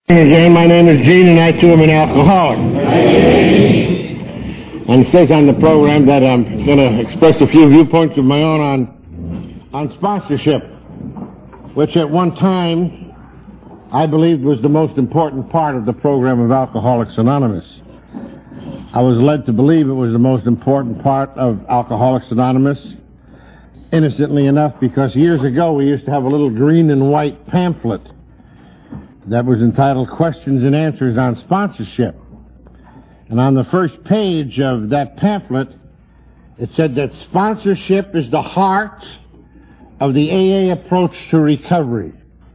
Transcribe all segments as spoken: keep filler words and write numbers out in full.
Again, my name is Gene, and I too am an alcoholic. And it says on the program that I'm going to express a few viewpoints of my own on on sponsorship, which at one time I believed was the most important part of the program of Alcoholics Anonymous. I was led to believe it was the most important part of Alcoholics Anonymous, innocently enough, because years ago we used to have a little green and white pamphlet that was entitled Questions and Answers on Sponsorship. And on the first page of that pamphlet, it said that sponsorship is the heart of the A A approach to recovery.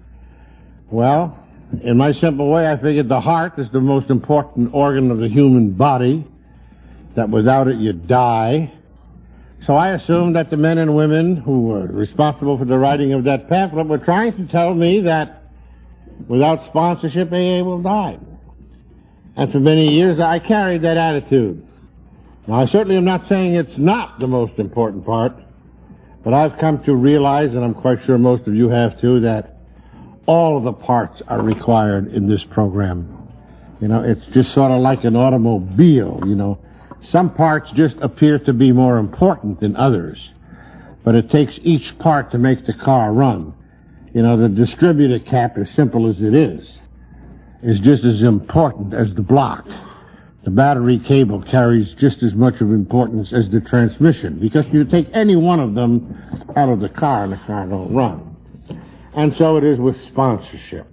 Well, in my simple way, I figured the heart is the most important organ of the human body, that without it you die. So I assumed that the men and women who were responsible for the writing of that pamphlet were trying to tell me that without sponsorship, A A will die. And for many years, I carried that attitude. Now, I certainly am not saying it's not the most important part, but I've come to realize, and I'm quite sure most of you have too, that all of the parts are required in this program. You know, it's just sort of like an automobile, you know. Some parts just appear to be more important than others, but it takes each part to make the car run. You know, the distributor cap, as simple as it is, is just as important as the block. The battery cable carries just as much of importance as the transmission, because you take any one of them out of the car and the car don't run. And so it is with sponsorship.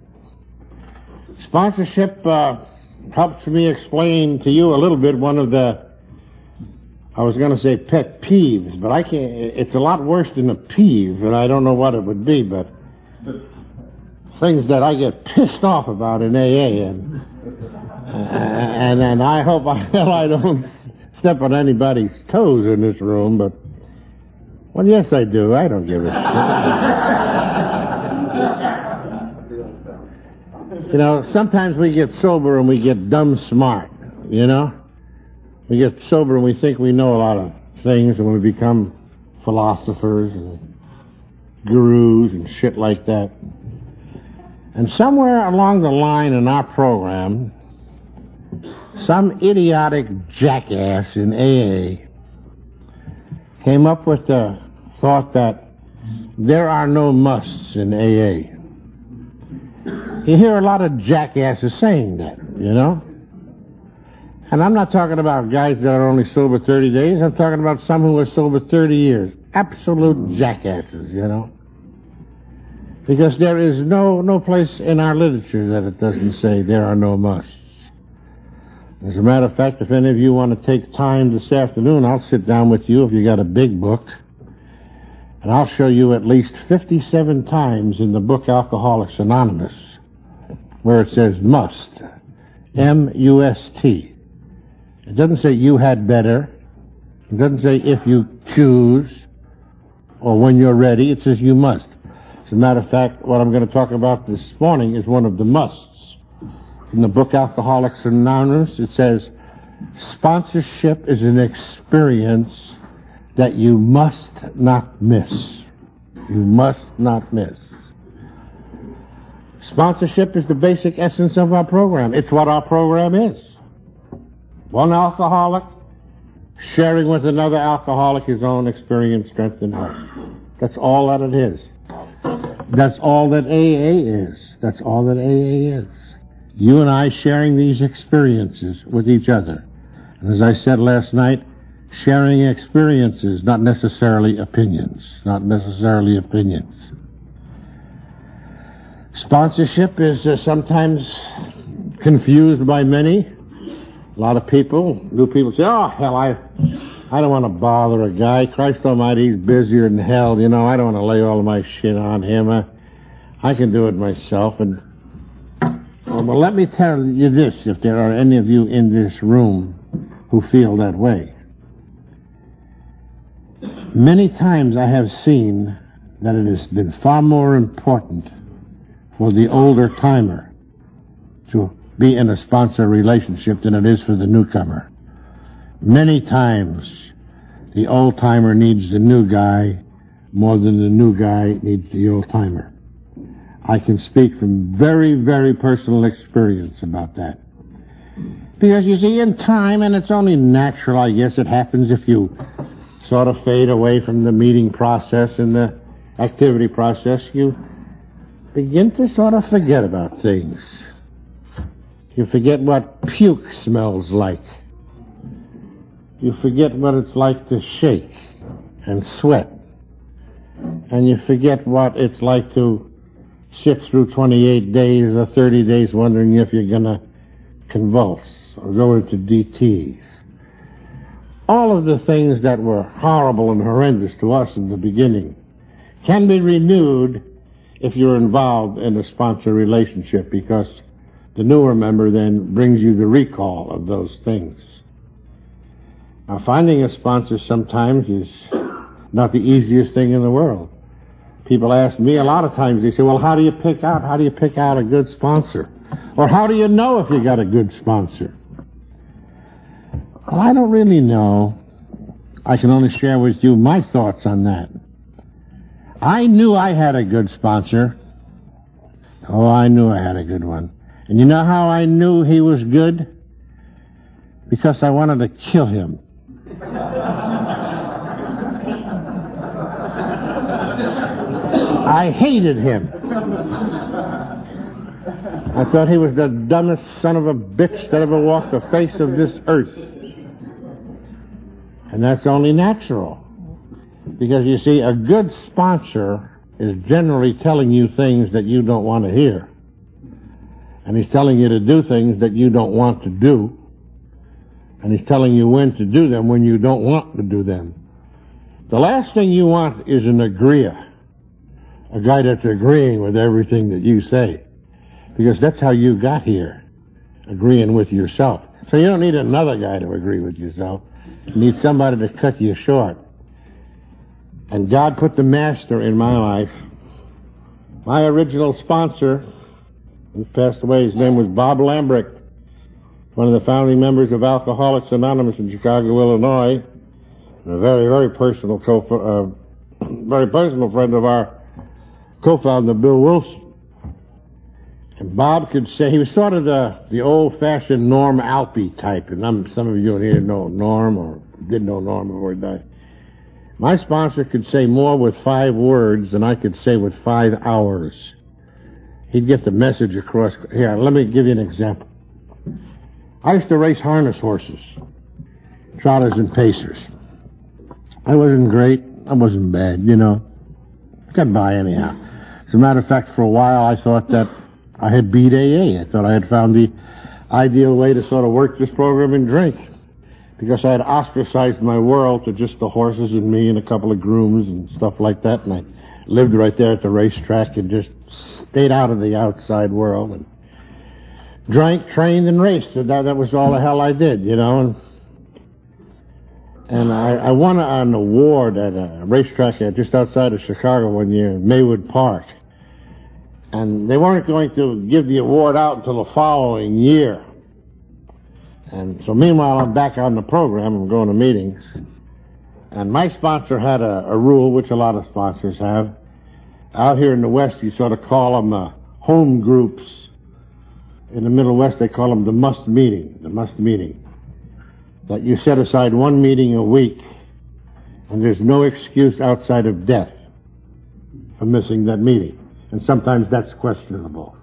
Sponsorship uh, helps me explain to you a little bit one of the, I was going to say pet peeves, but I can't, it's a lot worse than a peeve, and I don't know what it would be, but things that I get pissed off about in A A, and and, and I hope I, I don't step on anybody's toes in this room, but, well, yes, I do. I don't give a shit. You know, sometimes we get sober and we get dumb smart, you know? We get sober and we think we know a lot of things, and we become philosophers and gurus and shit like that. And somewhere along the line in our program, some idiotic jackass in A A came up with the thought that there are no musts in A A. You hear a lot of jackasses saying that, you know? And I'm not talking about guys that are only sober thirty days. I'm talking about some who are sober thirty years. Absolute jackasses, you know? Because there is no, no place in our literature that it doesn't say there are no musts. As a matter of fact, if any of you want to take time this afternoon, I'll sit down with you if you got a big book, and I'll show you at least fifty-seven times in the book Alcoholics Anonymous where it says must. M U S T. It doesn't say you had better. It doesn't say if you choose or when you're ready. It says you must. As a matter of fact, what I'm going to talk about this morning is one of the musts. In the book Alcoholics Anonymous, it says, sponsorship is an experience that you must not miss. You must not miss. Sponsorship is the basic essence of our program. It's what our program is. One alcoholic sharing with another alcoholic his own experience, strength, and health. That's all that it is. That's all that A A is. That's all that A A is. You and I sharing these experiences with each other. And as I said last night, sharing experiences, not necessarily opinions. Not necessarily opinions. Sponsorship is uh, sometimes confused by many. A lot of people, new people say, oh, hell, I I don't want to bother a guy. Christ almighty, he's busier than hell. You know, I don't want to lay all of my shit on him. I, I can do it myself. And well, well, let me tell you this, if there are any of you in this room who feel that way. Many times I have seen that it has been far more important for the older timer to be in a sponsor relationship than it is for the newcomer. Many times the old timer needs the new guy more than the new guy needs the old timer. I can speak from very, very personal experience about that. Because you see, in time, and it's only natural, I guess it happens if you sort of fade away from the meeting process and the activity process, you begin to sort of forget about things. You forget what puke smells like. You forget what it's like to shake and sweat. And you forget what it's like to sit through twenty-eight days or thirty days wondering if you're going to convulse or go into D Ts. All of the things that were horrible and horrendous to us in the beginning can be renewed if you're involved in a sponsor relationship, because the newer member then brings you the recall of those things. Now, finding a sponsor sometimes is not the easiest thing in the world. People ask me a lot of times, they say, well, how do you pick out, how do you pick out a good sponsor? Or how do you know if you got a good sponsor? Well, I don't really know. I can only share with you my thoughts on that. I knew I had a good sponsor. Oh, I knew I had a good one. And you know how I knew he was good? Because I wanted to kill him. I hated him. I thought he was the dumbest son of a bitch that ever walked the face of this earth. And that's only natural. Because, you see, a good sponsor is generally telling you things that you don't want to hear. And he's telling you to do things that you don't want to do. And he's telling you when to do them when you don't want to do them. The last thing you want is an agreeer. A guy that's agreeing with everything that you say. Because that's how you got here. Agreeing with yourself. So you don't need another guy to agree with yourself. You need somebody to cut you short. And God put the master in my life. My original sponsor, who passed away, his name was Bob Lambrick, one of the founding members of Alcoholics Anonymous in Chicago, Illinois, and a very, very personal co- uh, very personal friend of our co-founder, Bill Wilson. And Bob could say, he was sort of the, the old-fashioned Norm Alpe type, and I'm, some of you here know Norm, or didn't know Norm before he died. My sponsor could say more with five words than I could say with five hours. He'd get the message across. Here, let me give you an example. I used to race harness horses, trotters and pacers. I wasn't great. I wasn't bad, you know. Got by anyhow. As a matter of fact, for a while I thought that I had beat A A. I thought I had found the ideal way to sort of work this program and drink. Because I had ostracized my world to just the horses and me and a couple of grooms and stuff like that. And I lived right there at the racetrack and just stayed out of the outside world. And drank, trained, and raced. That, that was all the hell I did, you know. And, and I, I won an award at a racetrack just outside of Chicago one year in Maywood Park. And they weren't going to give the award out until the following year. And so meanwhile, I'm back on the program. I'm going to meetings. And my sponsor had a, a rule, which a lot of sponsors have. Out here in the West, you sort of call them uh, home groups. In the Middle West, they call them the must meeting, the must meeting. That you set aside one meeting a week, and there's no excuse outside of death for missing that meeting. And sometimes that's questionable.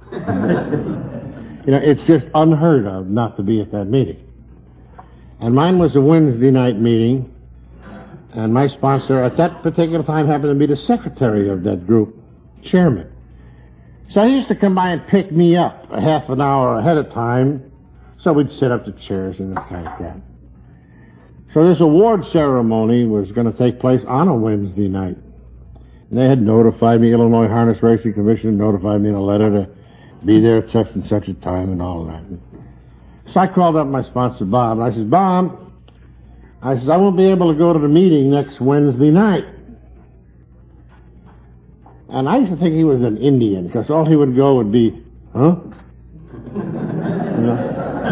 You know, it's just unheard of not to be at that meeting. And mine was a Wednesday night meeting, and my sponsor at that particular time happened to be the secretary of that group, chairman. So he used to come by and pick me up a half an hour ahead of time, so we'd set up the chairs and like that. So this award ceremony was going to take place on a Wednesday night. And they had notified me, Illinois Harness Racing Commission notified me in a letter to be there at such and such a time and all that. So I called up my sponsor, Bob, and I said, Bob, I said, I won't be able to go to the meeting next Wednesday night. And I used to think he was an Indian, because all he would go would be, huh? You know?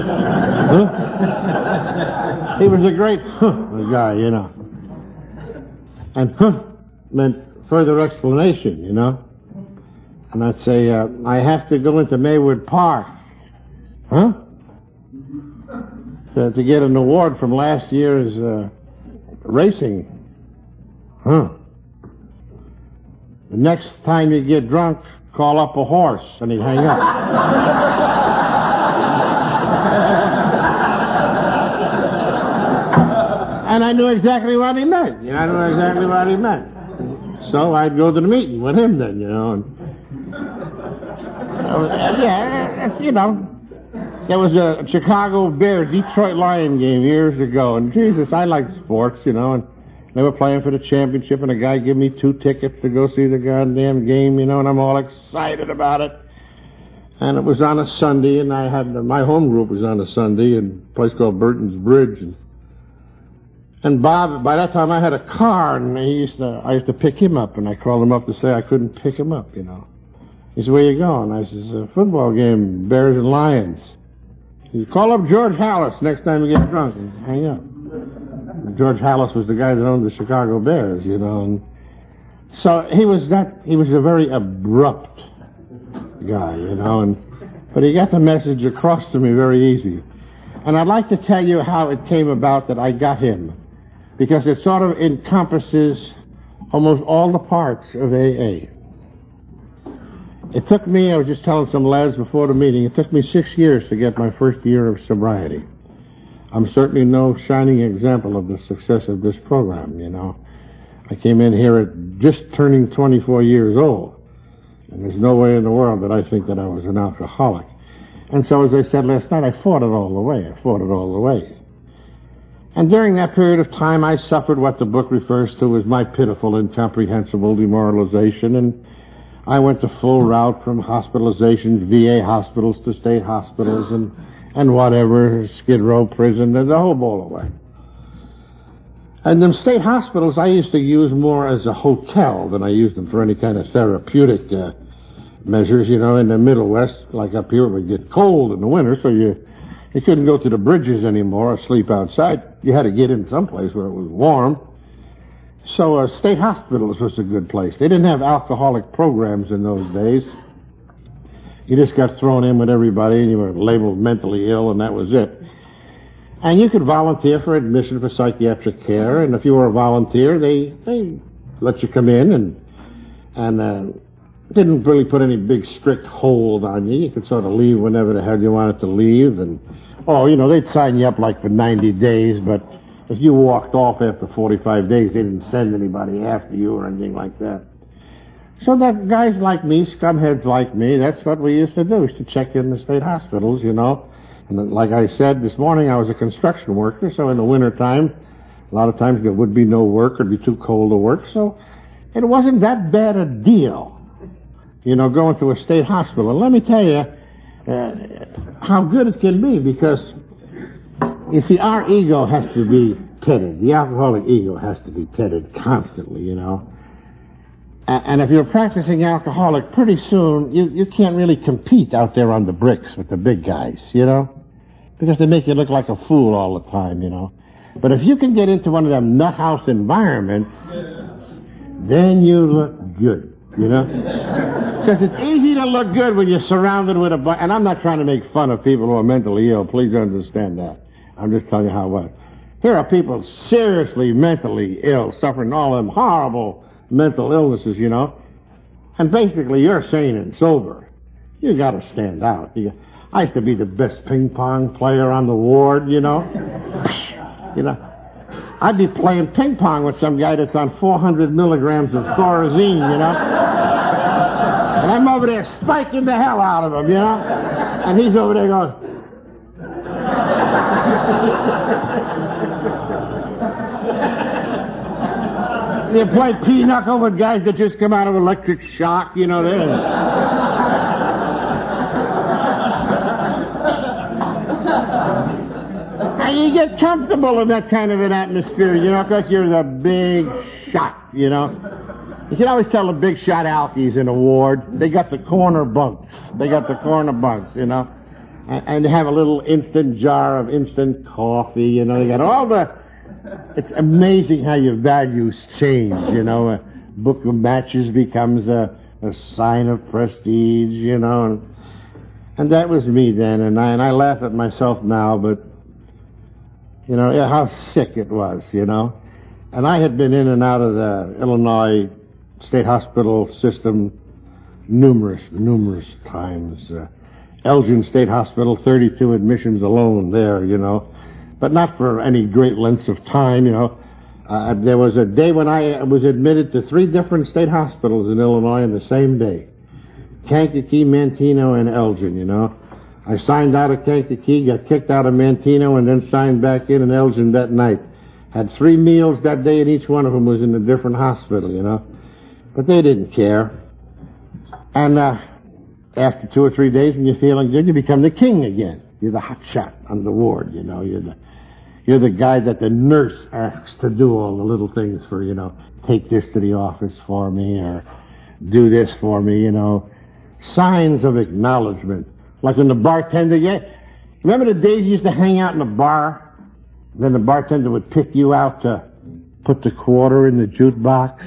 Huh? He was a great huh guy, you know. And huh meant further explanation, you know. And I'd say, uh, I have to go into Maywood Park. Huh? To, to get an award from last year's uh, racing. Huh? The next time you get drunk, call up a horse, and he'd hang up. And I knew exactly what he meant. You know, I knew exactly what he meant. So I'd go to the meeting with him then, you know. And, uh, yeah, you know, there was a Chicago Bears Detroit Lion game years ago, and Jesus, I like sports, you know, and they were playing for the championship, and a guy gave me two tickets to go see the goddamn game, you know, and I'm all excited about it. And it was on a Sunday, and I had my home group was on a Sunday in a place called Burton's Bridge, and And Bob, by that time I had a car, and he used to, I used to pick him up, and I called him up to say I couldn't pick him up, you know. He said, where you going? I says, a football game, Bears and Lions. He said, call up George Halas next time you get drunk, and hang up. And George Halas was the guy that owned the Chicago Bears, you know. And so he was that, he was a very abrupt guy, you know, and but he got the message across to me very easy. And I'd like to tell you how it came about that I got him, because it sort of encompasses almost all the parts of A A. It took me, I was just telling some lads before the meeting, it took me six years to get my first year of sobriety. I'm certainly no shining example of the success of this program, you know. I came in here at just turning twenty-four years old, and there's no way in the world that I think that I was an alcoholic. And so, as I said last night, I fought it all the way. I fought it all the way. And during that period of time, I suffered what the book refers to as my pitiful, incomprehensible demoralization, and I went the full route from hospitalizations, V A hospitals to state hospitals, and, and whatever, Skid Row prison, and the whole ball of wax. And them state hospitals I used to use more as a hotel than I used them for any kind of therapeutic uh, measures. You know, in the Middle West, like up here, it would get cold in the winter, so you you couldn't go to the bridges anymore or sleep outside. You had to get in someplace where it was warm. So uh, state hospitals was a good place. They didn't have alcoholic programs in those days. You just got thrown in with everybody, and you were labeled mentally ill, and that was it. And you could volunteer for admission for psychiatric care, and if you were a volunteer, they they let you come in, and and uh, didn't really put any big strict hold on you. You could sort of leave whenever the hell you wanted to leave, and oh, you know, they'd sign you up like for ninety days, but if you walked off after forty-five days, they didn't send anybody after you or anything like that. So that guys like me, scumheads like me, that's what we used to do, is to check in the state hospitals, you know. And like I said this morning, I was a construction worker, so in the wintertime, a lot of times there would be no work or it'd be too cold to work, so it wasn't that bad a deal, you know, going to a state hospital. And let me tell you uh, how good it can be, because, you see, our ego has to be petted. The alcoholic ego has to be petted constantly, you know. And if you're a practicing alcoholic, pretty soon you, you can't really compete out there on the bricks with the big guys, you know, because they make you look like a fool all the time, you know. But if you can get into one of them nut house environments, then you look good, you know. Because it's easy to look good when you're surrounded with a bunch. And I'm not trying to make fun of people who are mentally ill. Please understand that. I'm just telling you how it was. Here are people seriously mentally ill, suffering all them horrible mental illnesses, you know, and basically you're sane and sober. You got to stand out. You, I used to be the best ping pong player on the ward, you know. You know, I'd be playing ping pong with some guy that's on four hundred milligrams of Thorazine, you know, and I'm over there spiking the hell out of him, you know, and he's over there going. You play pinochle with guys that just come out of electric shock, you know, there. And you get comfortable in that kind of an atmosphere, you know, because you're the big shot, you know. You can always tell the big shot alkies in a ward. They got the corner bunks. They got the corner bunks, you know. And, and they have a little instant jar of instant coffee, you know. They got all the... It's amazing how your values change, you know. A book of matches becomes a a sign of prestige, you know. And, and that was me then, and I, and I laugh at myself now, but, you know, yeah, how sick it was, you know. And I had been in and out of the Illinois State Hospital system numerous, numerous times. Uh, Elgin State Hospital, thirty-two admissions alone there, you know. But not for any great lengths of time, you know. Uh, there was a day when I was admitted to three different state hospitals in Illinois on the same day. Kankakee, Manteno, and Elgin, you know. I signed out of Kankakee, got kicked out of Manteno, and then signed back in in Elgin that night. Had three meals that day, and each one of them was in a different hospital, you know. But they didn't care. And uh, after two or three days, when you're feeling good, you become the king again. You're the hot shot on the ward, you know. You're the, you're the guy that the nurse asks to do all the little things for, you know. Take this to the office for me, or do this for me, you know. Signs of acknowledgement. Like when the bartender, yeah, remember the days you used to hang out in the bar? Then the bartender would pick you out to put the quarter in the jukebox.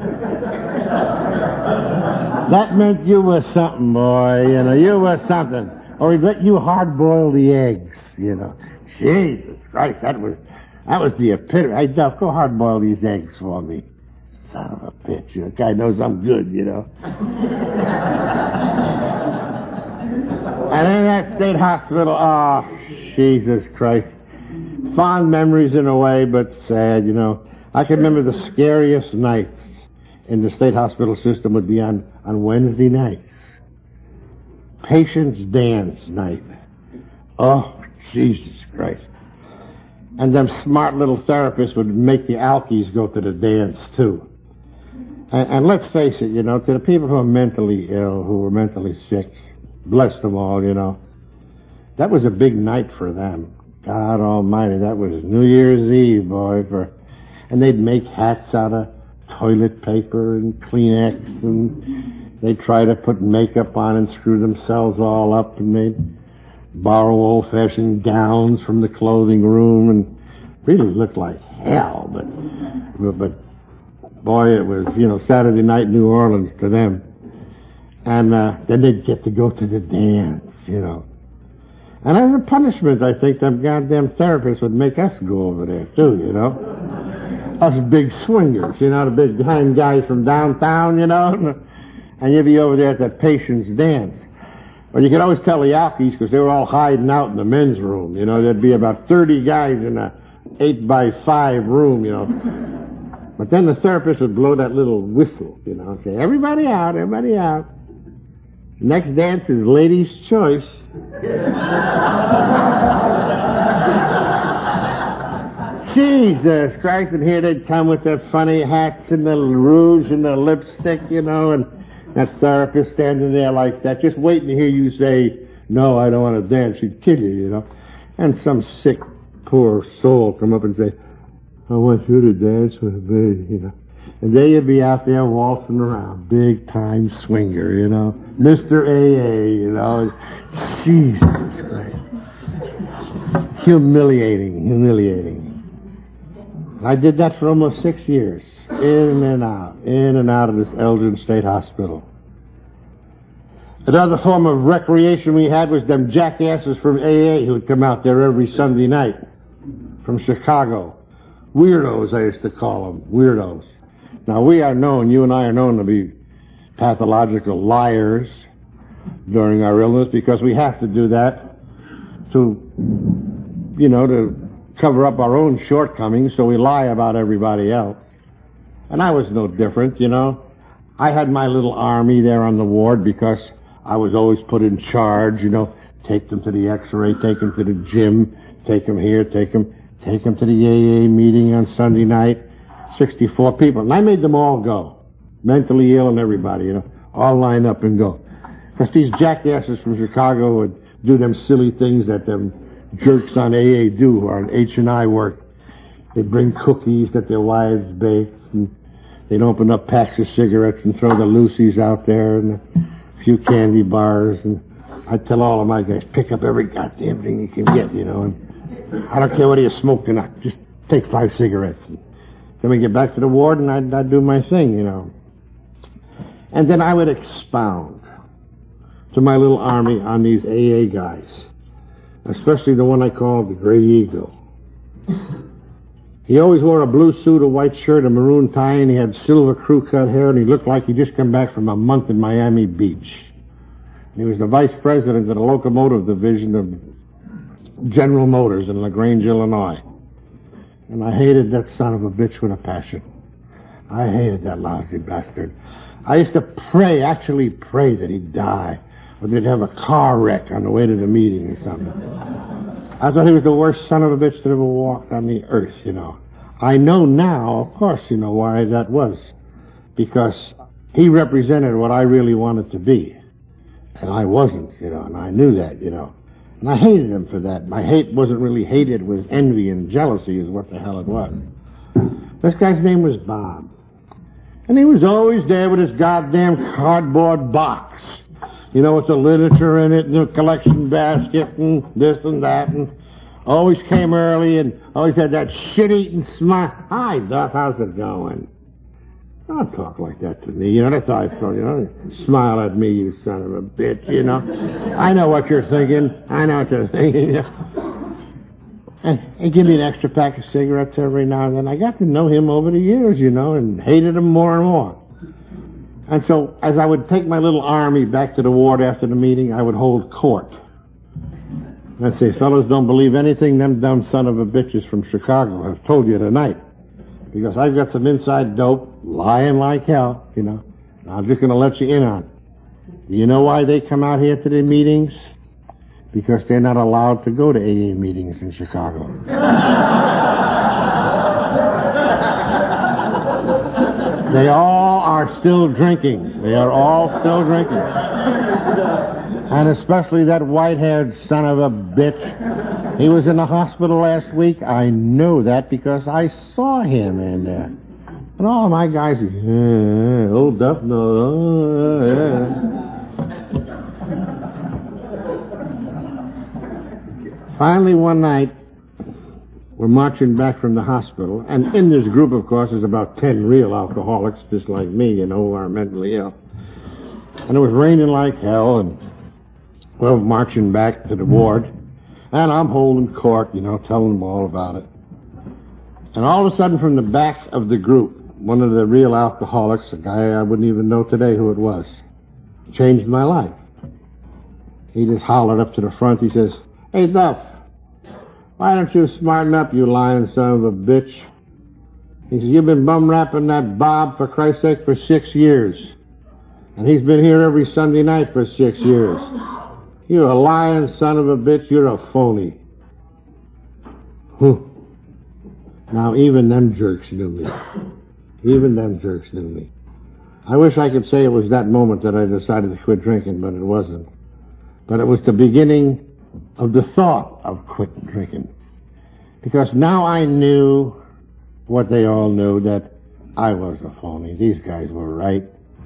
That meant you were something, boy, you know, you were something. Or he'd let you hard-boil the eggs, you know. Jesus Christ, that was, that was the epitome. Hey, Duff, go hard-boil these eggs for me. Son of a bitch, you know, guy knows I'm good, you know. And in that state hospital, oh, Jesus Christ. Fond memories in a way, but sad, you know. I can remember the scariest nights in the state hospital system would be on, on Wednesday nights. Patients' dance night. Oh, Jesus Christ. And them smart little therapists would make the alkies go to the dance, too. And, and let's face it, you know, to the people who are mentally ill, who were mentally sick, bless them all, you know, that was a big night for them. God almighty, that was New Year's Eve, boy. For, and they'd make hats out of toilet paper and Kleenex, and they'd try to put makeup on and screw themselves all up, and they'd borrow old-fashioned gowns from the clothing room, and really looked like hell. But, but, but boy, it was, you know, Saturday night New Orleans to them. And uh, then they'd get to go to the dance, you know. And as a punishment, I think them goddamn therapists would make us go over there, too, you know. Us big swingers, you know, the big time guys from downtown, you know. And you'd be over there at that patient's dance. Well, you could always tell the alkies because they were all hiding out in the men's room, you know. There'd be about thirty guys in a eight by five room, you know. But then the therapist would blow that little whistle, you know, and say, everybody out, everybody out. Next dance is ladies' choice. Jesus Christ, and here they'd come with their funny hats and the rouge and the lipstick, you know, and that therapist standing there like that, just waiting to hear you say, no, I don't want to dance, she'd kill you, you know. And some sick, poor soul come up and say, I want you to dance with me, you know. And there you'd be out there waltzing around, big-time swinger, you know. Mister A A, you know. Jesus Christ. Humiliating, humiliating. I did that for almost six years. In and out, in and out of this Elgin State Hospital. Another form of recreation we had was them jackasses from A A who would come out there every Sunday night from Chicago. Weirdos, I used to call them. Weirdos. Now, we are known, you and I are known to be pathological liars during our illness because we have to do that to, you know, to cover up our own shortcomings, so we lie about everybody else. And I was no different, you know. I had my little army there on the ward because I was always put in charge, you know. Take them to the x-ray, take them to the gym, take them here, take them, take them to the A A meeting on Sunday night. sixty-four people. And I made them all go. Mentally ill and everybody, you know. All line up and go. Because these jackasses from Chicago would do them silly things that them jerks on A A do or on H and I work. They'd bring cookies that their wives baked, and they'd open up packs of cigarettes and throw the Lucy's out there and a few candy bars. And I'd tell all of my guys, pick up every goddamn thing you can get, you know. And I don't care whether you smoke or not. Just take five cigarettes. And then we get back to the ward and I'd, I'd do my thing, you know. And then I would expound to my little army on these A A guys, especially the one I called the Gray Eagle. He always wore a blue suit, a white shirt, a maroon tie, and he had silver crew-cut hair, and he looked like he'd just come back from a month in Miami Beach. And he was the vice president of the locomotive division of General Motors in LaGrange, Illinois. And I hated that son of a bitch with a passion. I hated that lousy bastard. I used to pray, actually pray that he'd die, or they'd have a car wreck on the way to the meeting or something. I thought he was the worst son of a bitch that ever walked on the earth, you know. I know now, of course, you know why that was. Because he represented what I really wanted to be. And I wasn't, you know, and I knew that, you know. And I hated him for that. My hate wasn't really hate, it was envy and jealousy is what the hell it was. This guy's name was Bob. And he was always there with his goddamn cardboard box. You know, with the literature in it, and the collection basket, and this and that, and always came early, and always had that shit-eating smile. Hi, Duff, how's it going? Don't talk like that to me, you know, that's how I felt, you know. Smile at me, you son of a bitch, you know. I know what you're thinking. I know what you're thinking. And, and give me an extra pack of cigarettes every now and then. I got to know him over the years, you know, and hated him more and more. And so, as I would take my little army back to the ward after the meeting, I would hold court. I'd say, fellas, don't believe anything them dumb son of a bitches from Chicago have told you tonight. Because I've got some inside dope, lying like hell, you know. And I'm just going to let you in on it. Do you know why they come out here to the meetings? Because they're not allowed to go to A A meetings in Chicago. They all are still drinking. They are all still drinking. And especially that white-haired son of a bitch. He was in the hospital last week. I know that because I saw him in there. And all my guys, yeah, old Duff, no, yeah. Finally, one night, we're marching back from the hospital, and in this group, of course, there's about ten real alcoholics, just like me, you know, who are mentally ill. And it was raining like hell, and we're marching back to the ward, and I'm holding court, you know, telling them all about it. And all of a sudden, from the back of the group, one of the real alcoholics, a guy I wouldn't even know today who it was, changed my life. He just hollered up to the front. He says, "Hey, Duff, why don't you smarten up, you lying son of a bitch?" He says, "You've been bum-rapping that Bob, for Christ's sake, for six years. And he's been here every Sunday night for six years. You're a lying son of a bitch. You're a phony." Huh. Now, even them jerks knew me. Even them jerks knew me. I wish I could say it was that moment that I decided to quit drinking, but it wasn't. But it was the beginning of the thought of quitting drinking. Because now I knew what they all knew, that I was a phony. These guys were right.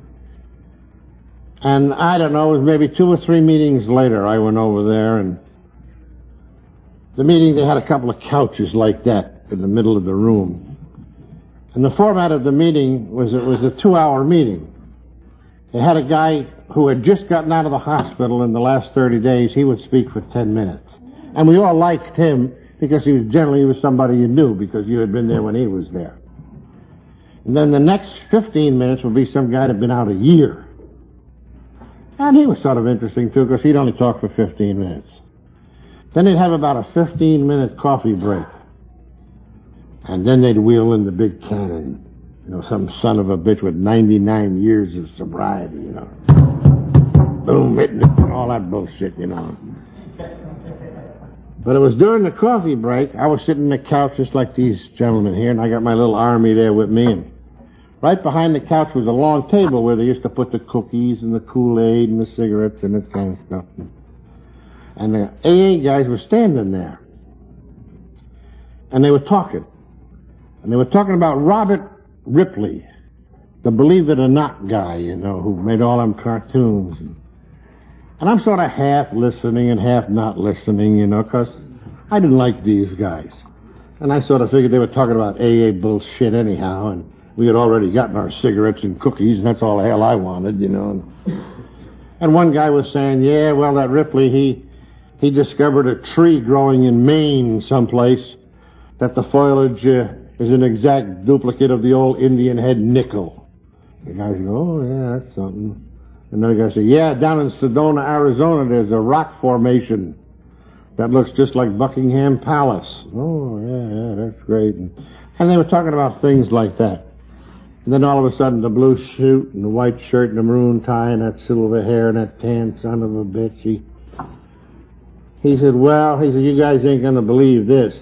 And I don't know, it was maybe two or three meetings later I went over there, and the meeting, they had a couple of couches like that in the middle of the room. And the format of the meeting was, it was a two-hour meeting. They had a guy who had just gotten out of the hospital in the last thirty days. He would speak for ten minutes. And we all liked him because he was generally he was somebody you knew because you had been there when he was there. And then the next fifteen minutes would be some guy that had been out a year. And he was sort of interesting, too, because he'd only talk for fifteen minutes. Then they'd have about a fifteen-minute coffee break. And then they'd wheel in the big cannon. You know, some son of a bitch with ninety-nine years of sobriety, you know. Boom, hitting it, and all that bullshit, you know. But it was during the coffee break, I was sitting on the couch just like these gentlemen here, and I got my little army there with me, and right behind the couch was a long table where they used to put the cookies and the Kool-Aid and the cigarettes and that kind of stuff. And the A A guys were standing there. And they were talking. And they were talking about Robert Ripley, the Believe It or Not guy, you know, who made all them cartoons. And, and I'm sort of half listening and half not listening, you know, because I didn't like these guys. And I sort of figured they were talking about A A bullshit anyhow, and We had already gotten our cigarettes and cookies, and that's all the hell I wanted, you know. And one guy was saying, yeah, well, that Ripley, he he discovered a tree growing in Maine someplace, that the foliage uh, is an exact duplicate of the old Indian head nickel. The guys go, oh, yeah, that's something. Another guy said, yeah, down in Sedona, Arizona, there's a rock formation that looks just like Buckingham Palace. Oh, yeah, yeah, that's great. And, and they were talking about things like that. And then all of a sudden, the blue suit and the white shirt and the maroon tie and that silver hair and that tan son of a bitch, he, he said, well, he said, you guys ain't going to believe this.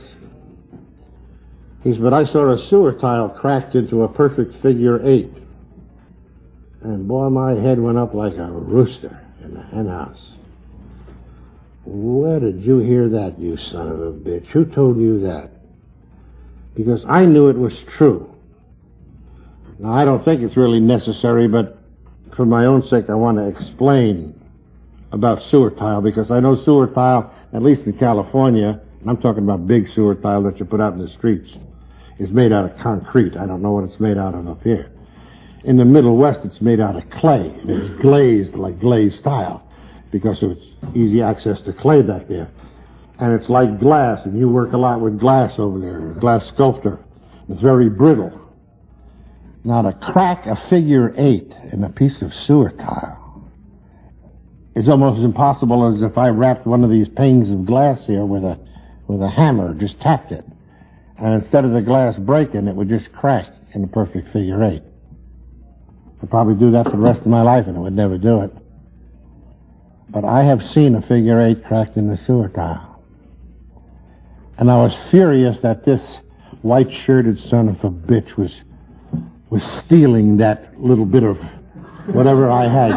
He said, but I saw a sewer tile cracked into a perfect figure eight. And boy, my head went up like a rooster in the hen house. Where did you hear that, you son of a bitch? Who told you that? Because I knew it was true. Now, I don't think it's really necessary, but for my own sake, I want to explain about sewer tile, because I know sewer tile, at least in California, and I'm talking about big sewer tile that you put out in the streets, is made out of concrete. I don't know what it's made out of up here. In the Middle West, it's made out of clay. It's glazed like glazed tile, because of its easy access to clay back there. And it's like glass, and you work a lot with glass over there, glass sculptor. It's very brittle. Now, to crack a figure eight in a piece of sewer tile is almost as impossible as if I wrapped one of these panes of glass here with a with a hammer, just tapped it. And instead of the glass breaking, it would just crack in a perfect figure eight. I'd probably do that for the rest of my life, and I would never do it. But I have seen a figure eight cracked in the sewer tile. And I was furious that this white-shirted son of a bitch was was stealing that little bit of whatever I had.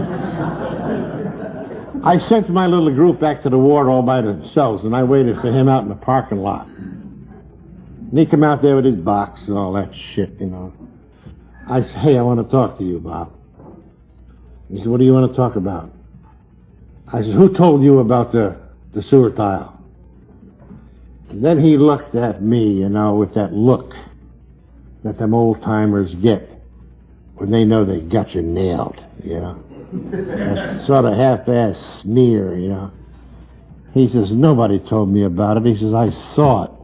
I sent my little group back to the ward all by themselves, and I waited for him out in the parking lot. And he came out there with his box and all that shit, you know. I said, hey, I want to talk to you, Bob. He said, what do you want to talk about? I said, who told you about the, the sewer tile? And then he looked at me, you know, with that look that them old-timers get when they know they got you nailed, you know. That sort of half-ass sneer, you know. He says, nobody told me about it. He says, I saw it.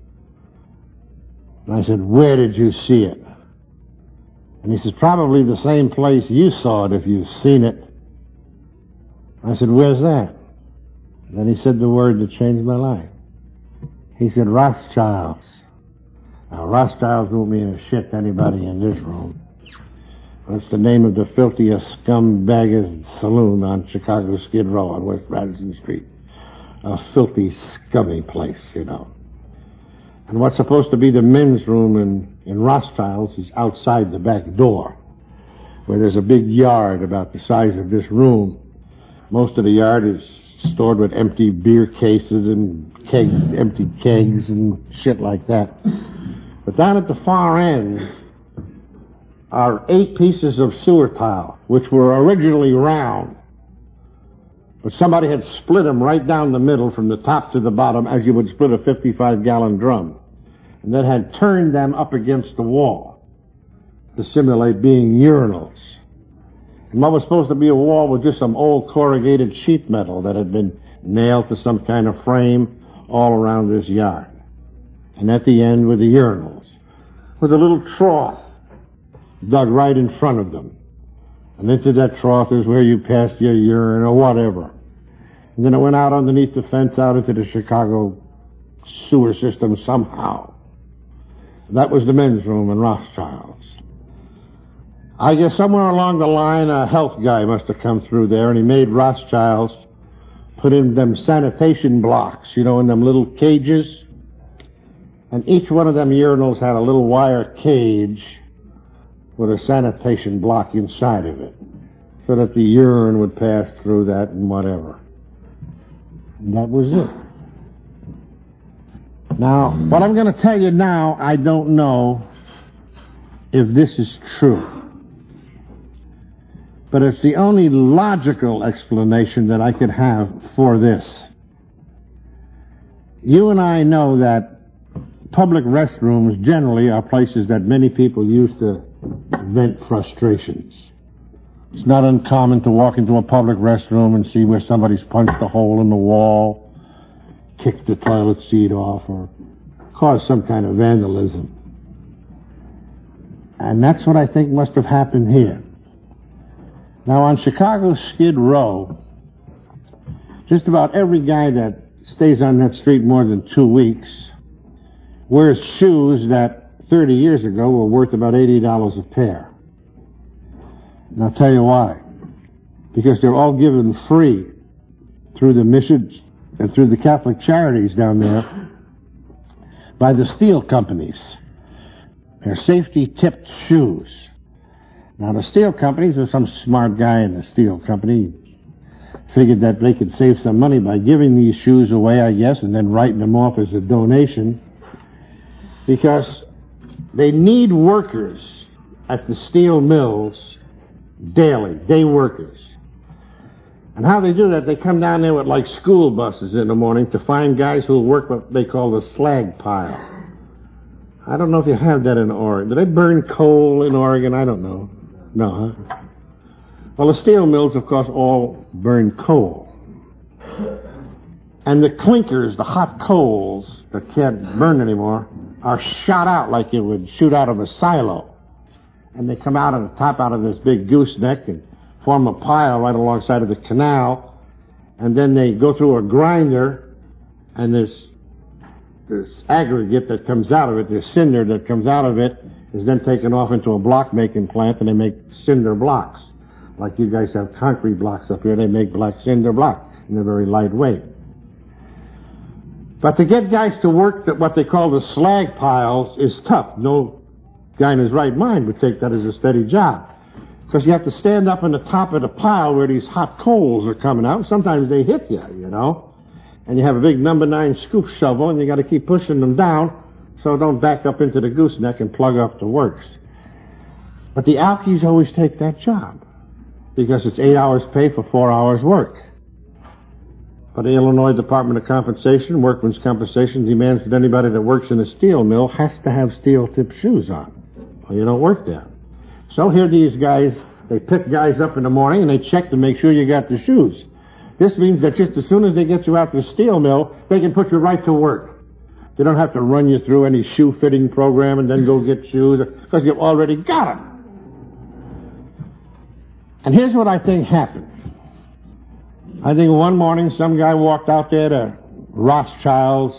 And I said, where did you see it? And he says, probably the same place you saw it if you've seen it. I said, where's that? And then he said the word that changed my life. He said, Rothschilds. Now, Rothschilds won't mean a shit to anybody in this room. That's the name of the filthiest scumbagger saloon on Chicago Skid Row on West Madison Street. A filthy, scummy place, you know. And what's supposed to be the men's room in, in Rothschilds is outside the back door, where there's a big yard about the size of this room. Most of the yard is stored with empty beer cases and kegs, empty kegs and shit like that. But down at the far end are eight pieces of sewer tile, which were originally round. But somebody had split them right down the middle from the top to the bottom as you would split a fifty-five gallon drum. And then had turned them up against the wall to simulate being urinals. And what was supposed to be a wall was just some old corrugated sheet metal that had been nailed to some kind of frame all around this yard. And at the end were the urinals, with a little trough dug right in front of them. And into that trough is where you passed your urine or whatever. And then it went out underneath the fence out into the Chicago sewer system somehow. That was the men's room in Rothschilds. I guess somewhere along the line a health guy must have come through there, and he made Rothschilds put in them sanitation blocks, you know, in them little cages. And each one of them urinals had a little wire cage with a sanitation block inside of it, so that the urine would pass through that and whatever. And that was it. Now, what I'm going to tell you now, I don't know if this is true. But it's the only logical explanation that I could have for this. You and I know that public restrooms generally are places that many people use to vent frustrations. It's not uncommon to walk into a public restroom and see where somebody's punched a hole in the wall, kicked the toilet seat off, or caused some kind of vandalism. And that's what I think must have happened here. Now, on Chicago's Skid Row, just about every guy that stays on that street more than two weeks wears shoes that thirty years ago were worth about eighty dollars a pair. And I'll tell you why. Because they're all given free through the missions and through the Catholic charities down there by the steel companies. They're safety-tipped shoes. Now, the steel companies, or some smart guy in the steel company, figured that they could save some money by giving these shoes away, I guess, and then writing them off as a donation, because they need workers at the steel mills daily, day workers. And how they do that, they come down there with like school buses in the morning to find guys who work what they call the slag pile. I don't know if you have that in Oregon. Do they burn coal in Oregon? I don't know. No, huh? Well, the steel mills, of course, all burn coal. And the clinkers, the hot coals that can't burn anymore, are shot out like you would shoot out of a silo. And they come out of the top out of this big gooseneck and form a pile right alongside of the canal. And then they go through a grinder, and this, this aggregate that comes out of it, this cinder that comes out of it, is then taken off into a block-making plant, and they make cinder blocks. Like you guys have concrete blocks up here, they make black cinder blocks, and they're very lightweight. But to get guys to work at what they call the slag piles is tough. No guy in his right mind would take that as a steady job. Because you have to stand up on the top of the pile where these hot coals are coming out. Sometimes they hit you, you know. And you have a big number nine scoop shovel, and you got to keep pushing them down so don't back up into the gooseneck and plug up the works. But the Alkies always take that job because it's eight hours pay for four hours work. But the Illinois Department of Compensation, Workmen's Compensation, demands that anybody that works in a steel mill has to have steel-tipped shoes on, or you don't work there. So here these guys, they pick guys up in the morning and they check to make sure you got the shoes. This means that just as soon as they get you out the steel mill, they can put you right to work. They don't have to run you through any shoe fitting program and then go get shoes, because you've already got them. And here's what I think happened. I think one morning some guy walked out there to Rothschild's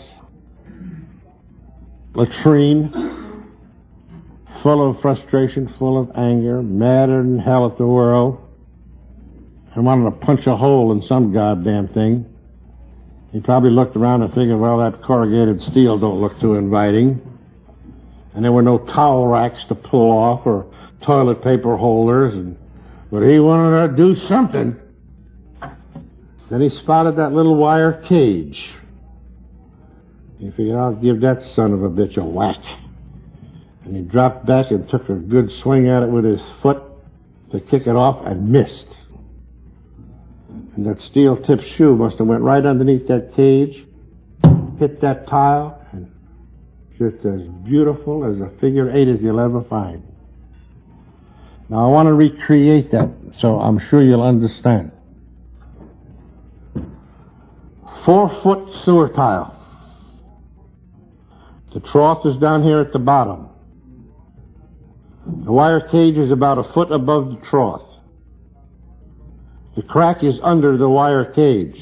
latrine, full of frustration, full of anger, madder than hell at the world, and wanted to punch a hole in some goddamn thing. He probably looked around and figured, well, that corrugated steel don't look too inviting. And there were no towel racks to pull off or toilet paper holders. And, but he wanted to do something. Then he spotted that little wire cage. He figured, I'll give that son of a bitch a whack. And he dropped back and took a good swing at it with his foot to kick it off and missed. And that steel-tipped shoe must have went right underneath that cage, hit that tile, and just as beautiful as a figure eight as you'll ever find. Now, I want to recreate that, so I'm sure you'll understand. Four-foot sewer tile. The trough is down here at the bottom. The wire cage is about a foot above the trough. The crack is under the wire cage.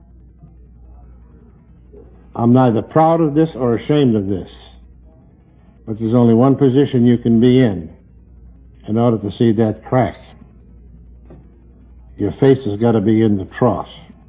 I'm neither proud of this or ashamed of this, but there's only one position you can be in in order to see that crack. Your face has got to be in the trough.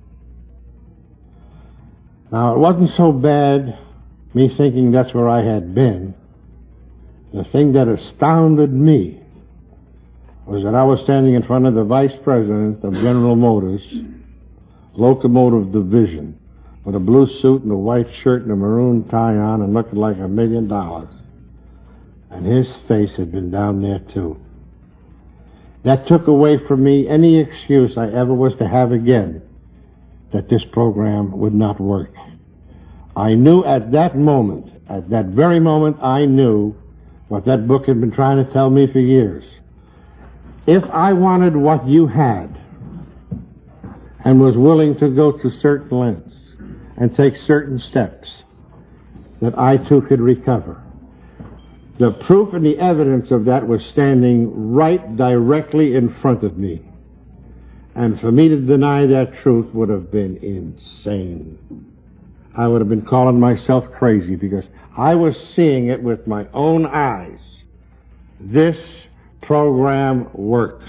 Now, it wasn't so bad, me thinking that's where I had been. The thing that astounded me was that I was standing in front of the vice president of General Motors, locomotive division, with a blue suit and a white shirt and a maroon tie on and looking like a million dollars. And his face had been down there too. That took away from me any excuse I ever was to have again that this program would not work. I knew at that moment At that very moment, I knew what that book had been trying to tell me for years. If I wanted what you had and was willing to go to certain lengths and take certain steps, that I too could recover. The proof and the evidence of that was standing right directly in front of me. And for me to deny that truth would have been insane. I would have been calling myself crazy because I was seeing it with my own eyes. This program works.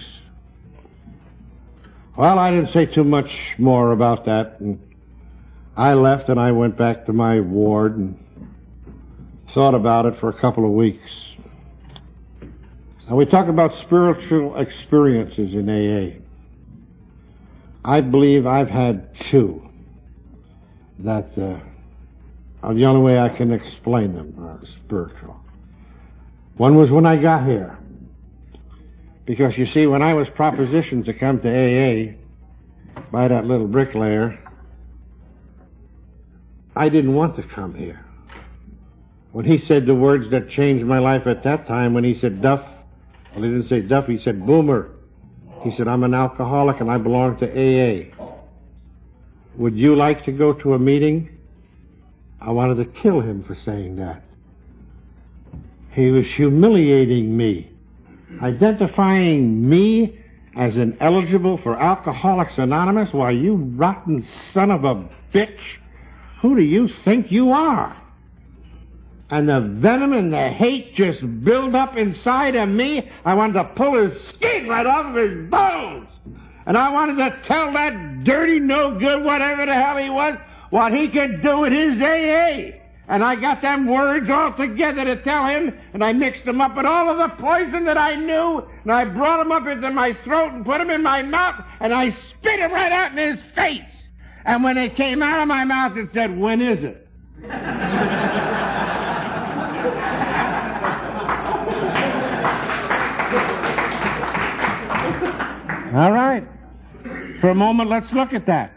Well, I didn't say too much more about that. And I left and I went back to my ward and thought about it for a couple of weeks. Now, we talk about spiritual experiences in A A. I believe I've had two that uh, are the only way I can explain them are spiritual. One was when I got here. Because, you see, when I was propositioned to come to A A by that little bricklayer, I didn't want to come here. When he said the words that changed my life at that time, when he said, Duff, well, he didn't say Duff, he said, Boomer. He said, I'm an alcoholic and I belong to A A. Would you like to go to a meeting? I wanted to kill him for saying that. He was humiliating me, identifying me as ineligible for Alcoholics Anonymous. Why, you rotten son of a bitch, who do you think you are? And the venom and the hate just built up inside of me. I wanted to pull his skin right off of his bones. And I wanted to tell that dirty, no good, whatever the hell he was, what he could do at his A A. And I got them words all together to tell him, and I mixed them up with all of the poison that I knew, and I brought them up into my throat and put them in my mouth, and I spit it right out in his face. And when it came out of my mouth, it said, when is it? All right. For a moment, let's look at that.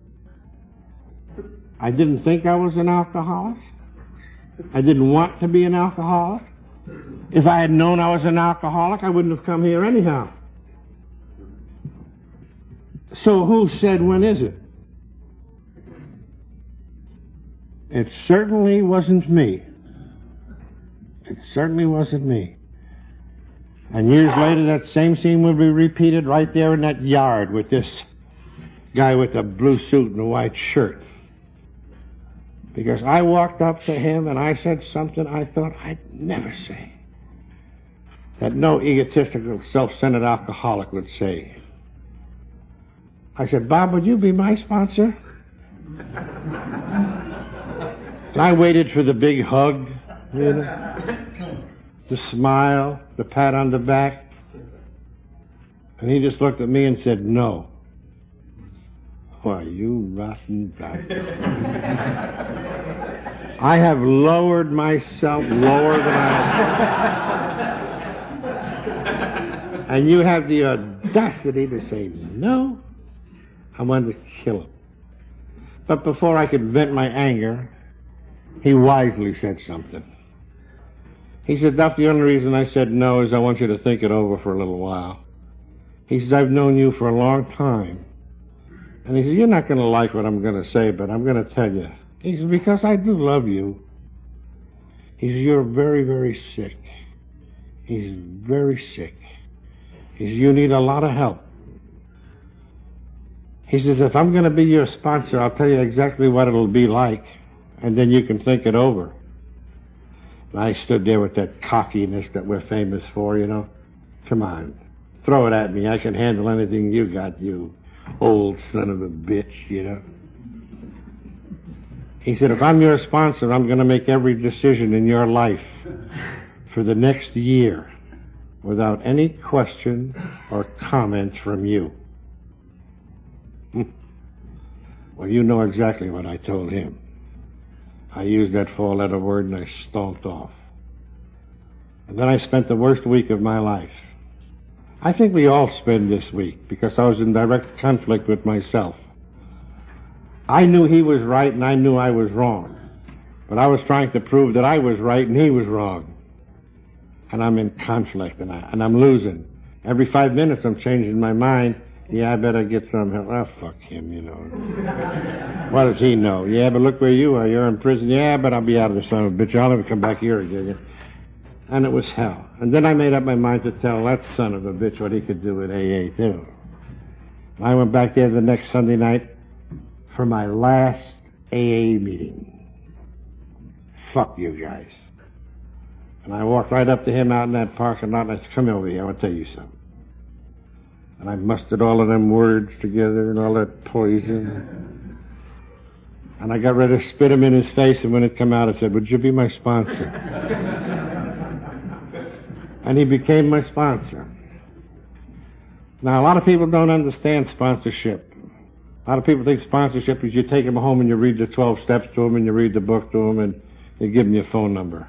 I didn't think I was an alcoholic. I didn't want to be an alcoholic. If I had known I was an alcoholic, I wouldn't have come here anyhow. So who said, when is it? It certainly wasn't me. It certainly wasn't me. And years later, that same scene will be repeated right there in that yard with this guy with a blue suit and a white shirt. Because I walked up to him and I said something I thought I'd never say. That no egotistical, self-centered alcoholic would say. I said, Bob, would you be my sponsor? And I waited for the big hug, you know, the smile, the pat on the back. And he just looked at me and said, no. Why, you rotten bastard. I have lowered myself lower than I... And you have the audacity to say no? I wanted to kill him. But before I could vent my anger, he wisely said something. He said, Duff, the only reason I said no is I want you to think it over for a little while. He says, I've known you for a long time. And he says, you're not going to like what I'm going to say, but I'm going to tell you. He says, because I do love you. He says, you're very, very sick. He's very sick. He says, you need a lot of help. He says, if I'm going to be your sponsor, I'll tell you exactly what it'll be like, and then you can think it over. And I stood there with that cockiness that we're famous for, you know. Come on, throw it at me. I can handle anything you got, you old son of a bitch, you know. He said, if I'm your sponsor, I'm going to make every decision in your life for the next year without any question or comment from you. Well, you know exactly what I told him. I used that four-letter word and I stomped off. And then I spent the worst week of my life. I think we all spend this week because I was in direct conflict with myself. I knew he was right and I knew I was wrong. But I was trying to prove that I was right and he was wrong. And I'm in conflict, and, I, and I'm losing. Every five minutes I'm changing my mind. Yeah, I better get some help. Oh, fuck him, you know. What does he know? Yeah, but look where you are. You're in prison. Yeah, but I'll be out of the son of a bitch. I'll never come back here again. And it was hell. And then I made up my mind to tell that son of a bitch what he could do at A A, too. I went back there the next Sunday night for my last A A meeting. Fuck you guys. And I walked right up to him out in that parking lot, and I said, come over here, I want to tell you something. And I mustered all of them words together and all that poison. And I got ready to spit him in his face, and when it came out, I said, would you be my sponsor? And he became my sponsor. Now, a lot of people don't understand sponsorship. A lot of people think sponsorship is you take them home and you read the twelve steps to them and you read the book to them and you give them your phone number.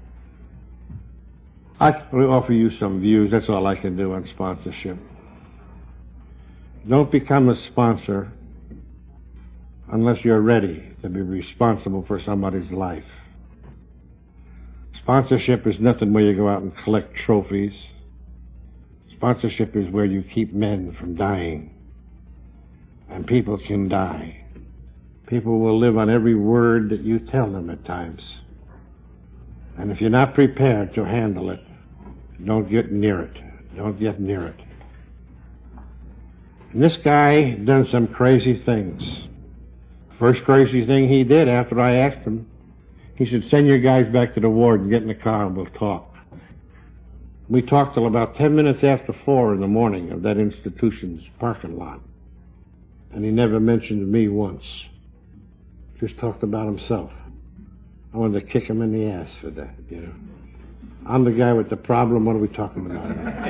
I can offer you some views. That's all I can do on sponsorship. Don't become a sponsor unless you're ready to be responsible for somebody's life. Sponsorship is nothing where you go out and collect trophies. Sponsorship is where you keep men from dying. And people can die. People will live on every word that you tell them at times. And if you're not prepared to handle it, don't get near it. Don't get near it. And this guy done some crazy things. First crazy thing he did after I asked him, he said, send your guys back to the ward and get in the car and we'll talk. We talked till about ten minutes after four in the morning of that institution's parking lot. And he never mentioned me once. Just talked about himself. I wanted to kick him in the ass for that, you know. I'm the guy with the problem. What are we talking about?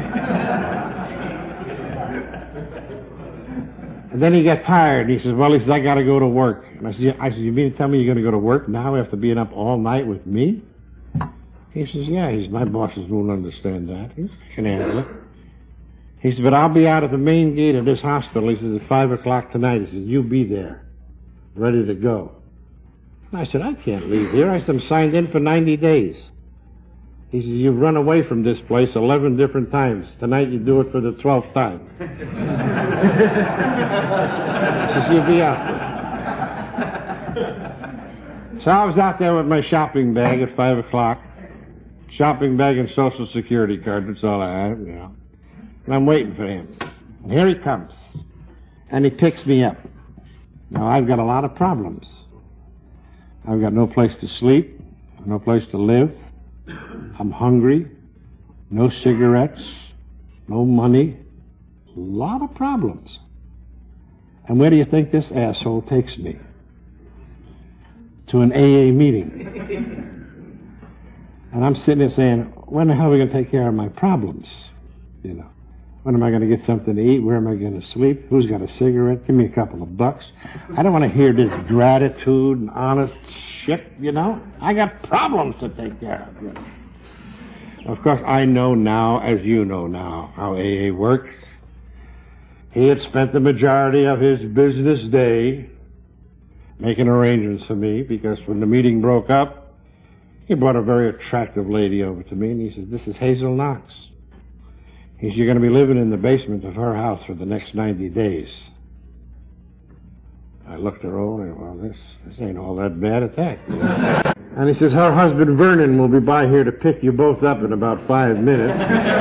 And then he got tired. He says, well, he says, I got to go to work. And I said, I said, you mean to tell me you're going to go to work now after being up all night with me? He says, yeah. He says, my bosses won't understand that. He can handle it. He says, but I'll be out at the main gate of this hospital. He says, at five o'clock tonight. He says, you be there, ready to go. And I said, I can't leave here. I said, I'm signed in for ninety days. He says, you've run away from this place eleven different times. Tonight you do it for the twelfth time. He says, you'll be out there. So I was out there with my shopping bag at five o'clock. Shopping bag and social security card. That's all I have, you know. And I'm waiting for him. And here he comes. And he picks me up. Now, I've got a lot of problems. I've got no place to sleep, no place to live. I'm hungry, no cigarettes, no money, a lot of problems. And where do you think this asshole takes me? To an A A meeting. And I'm sitting there saying, when the hell are we going to take care of my problems? You know, when am I going to get something to eat? Where am I going to sleep? Who's got a cigarette? Give me a couple of bucks. I don't want to hear this gratitude and honest shit, you know. I got problems to take care of. You know? Of course, I know now, as you know now, how A A works. He had spent the majority of his business day making arrangements for me, because when the meeting broke up, he brought a very attractive lady over to me, and he says, this is Hazel Knox. He says, you're going to be living in the basement of her house for the next ninety days. I looked her over, and well, this, this ain't all that bad at that. You know? And he says, her husband Vernon will be by here to pick you both up in about five minutes.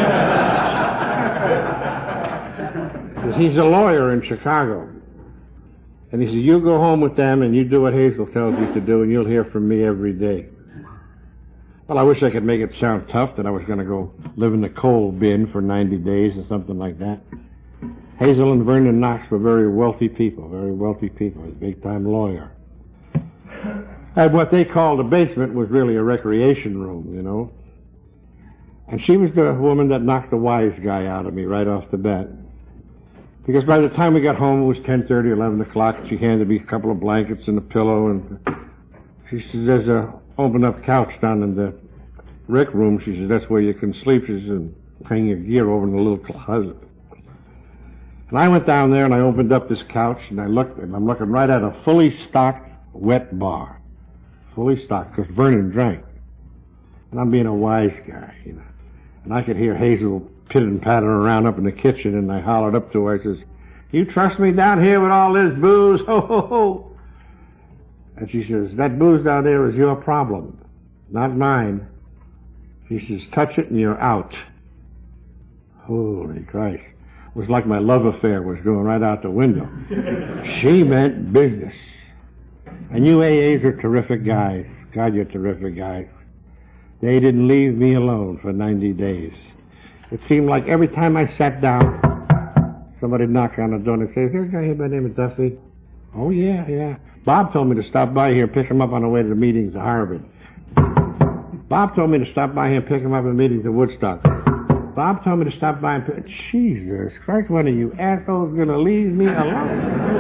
Because he's a lawyer in Chicago. And he says, you go home with them and you do what Hazel tells you to do, and you'll hear from me every day. Well, I wish I could make it sound tough that I was going to go live in the coal bin for ninety days or something like that. Hazel and Vernon Knox were very wealthy people, very wealthy people. He's a big-time lawyer. And what they called a basement was really a recreation room, you know. And she was the woman that knocked the wise guy out of me right off the bat. Because by the time we got home, it was ten thirty, eleven o'clock. She handed me a couple of blankets and a pillow, and she says, there's a open-up couch down in the rec room. She says, that's where you can sleep. She says, and hang your gear over in a little closet. And I went down there and I opened up this couch and I looked, and I'm looking right at a fully stocked wet bar. fully stocked, because Vernon drank. And I'm being a wise guy, you know. And I could hear Hazel pitter-pattering around up in the kitchen, and I hollered up to her, I says, "You trust me down here with all this booze? Ho, ho, ho." And she says, "That booze down there is your problem, not mine." She says, "Touch it and you're out." Holy Christ. It was like my love affair was going right out the window. She meant business. And you A As are terrific guys. God, you're terrific guys. They didn't leave me alone for ninety days. It seemed like every time I sat down, somebody would knock on the door and say, "Is there a guy here by the name of Duffy?" "Oh, yeah, yeah. Bob told me to stop by here and pick him up on the way to the meetings at Harvard. Bob told me to stop by here and pick him up at the meetings at Woodstock. Bob told me to stop by and pick..." Jesus Christ, one of you assholes going to leave me alone?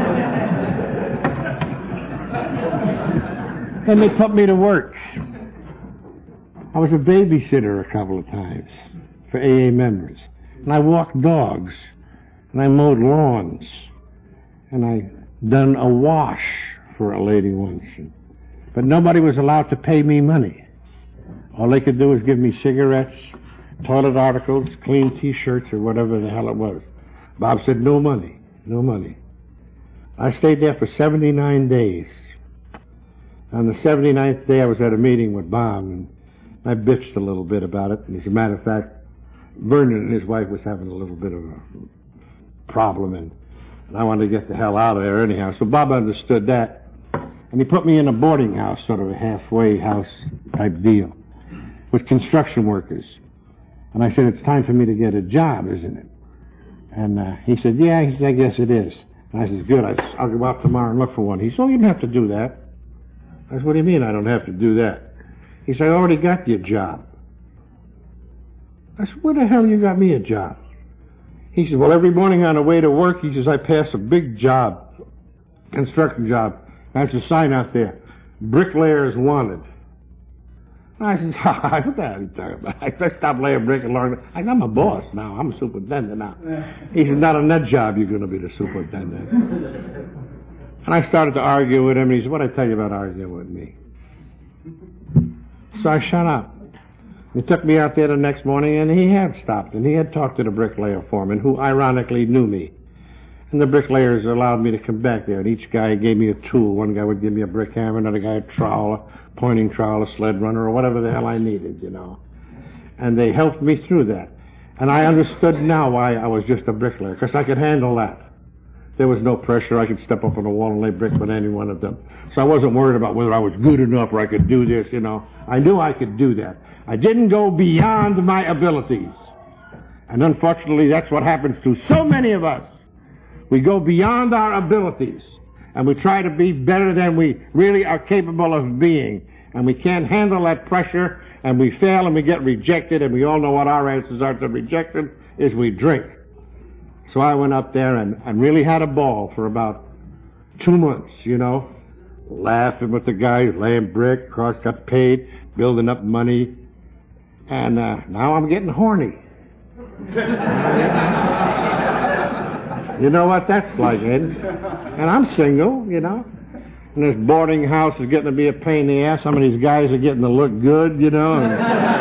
Then they put me to work. I was a babysitter a couple of times for A A members. And I walked dogs. And I mowed lawns. And I done a wash for a lady once. But nobody was allowed to pay me money. All they could do was give me cigarettes, toilet articles, clean T-shirts, or whatever the hell it was. Bob said, "No money, no money." I stayed there for seventy-nine days. On the seventy-ninth day, I was at a meeting with Bob, and I bitched a little bit about it. And as a matter of fact, Vernon and his wife was having a little bit of a problem, and, and I wanted to get the hell out of there anyhow. So Bob understood that, and he put me in a boarding house, sort of a halfway house type deal, with construction workers. And I said, "It's time for me to get a job, isn't it?" And uh, he said, "Yeah," he said, "I guess it is." And I said, "Good, I said, I'll go out tomorrow and look for one." He said, "Oh, you don't have to do that." I said, "What do you mean I don't have to do that?" He said, "I already got you a job." I said, "Where the hell you got me a job?" He said, "Well, every morning on the way to work," he says, "I pass a big job, construction job. That's a sign out there, bricklayers wanted." I said, "What the hell are you talking about?" I said, "I stopped laying brick and learned." I said, "I'm a boss now. I'm a superintendent now." He said, "Not on that job you're going to be the superintendent." And I started to argue with him, and he said, "What'd I tell you about arguing with me?" So I shut up. He took me out there the next morning, and he had stopped, and he had talked to the bricklayer foreman, who ironically knew me. And the bricklayers allowed me to come back there, and each guy gave me a tool. One guy would give me a brick hammer, another guy a trowel, a pointing trowel, a sled runner, or whatever the hell I needed, you know. And they helped me through that. And I understood now why I was just a bricklayer, because I could handle that. There was no pressure. I could step up on the wall and lay bricks with any one of them. So I wasn't worried about whether I was good enough or I could do this, you know. I knew I could do that. I didn't go beyond my abilities. And unfortunately, that's what happens to so many of us. We go beyond our abilities, and we try to be better than we really are capable of being. And we can't handle that pressure, and we fail, and we get rejected, and we all know what our answers are to rejection, is we drink. So I went up there and, and really had a ball for about two months, you know, laughing with the guys, laying brick, cross got paid, building up money, and uh, now I'm getting horny. You know what that's like, Ed? And I'm single, you know. And this boarding house is getting to be a pain in the ass. Some of these guys are getting to look good, you know. And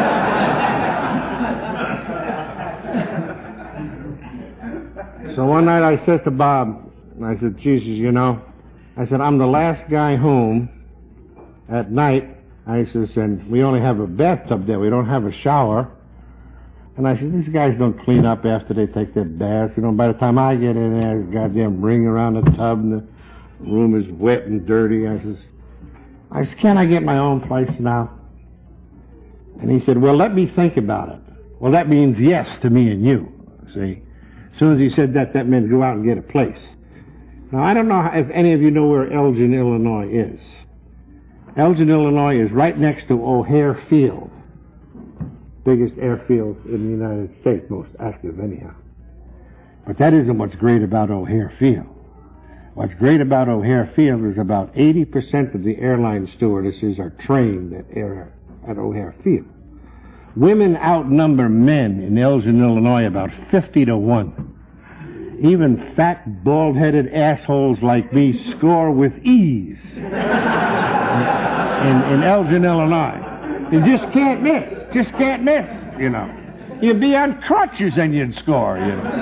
so one night I said to Bob, I said, "Jesus, you know," I said, "I'm the last guy home at night." I says, "And we only have a bathtub there. We don't have a shower." And I said, "These guys don't clean up after they take their baths. You know, by the time I get in there, there's a goddamn ring around the tub, and the room is wet and dirty." I says, I said, "Can't I get my own place now?" And he said, "Well, let me think about it." Well, that means yes to me and you, see. As soon as he said that, that meant go out and get a place. Now, I don't know if any of you know where Elgin, Illinois is. Elgin, Illinois is right next to O'Hare Field. Biggest airfield in the United States, most active anyhow. But that isn't what's great about O'Hare Field. What's great about O'Hare Field is about eighty percent of the airline stewardesses are trained at, air, at O'Hare Field. Women outnumber men in Elgin, Illinois about fifty to one. Even fat, bald-headed assholes like me score with ease. in, in Elgin, Illinois. You just can't miss. Just can't miss, you know. You'd be on crutches and you'd score, you know.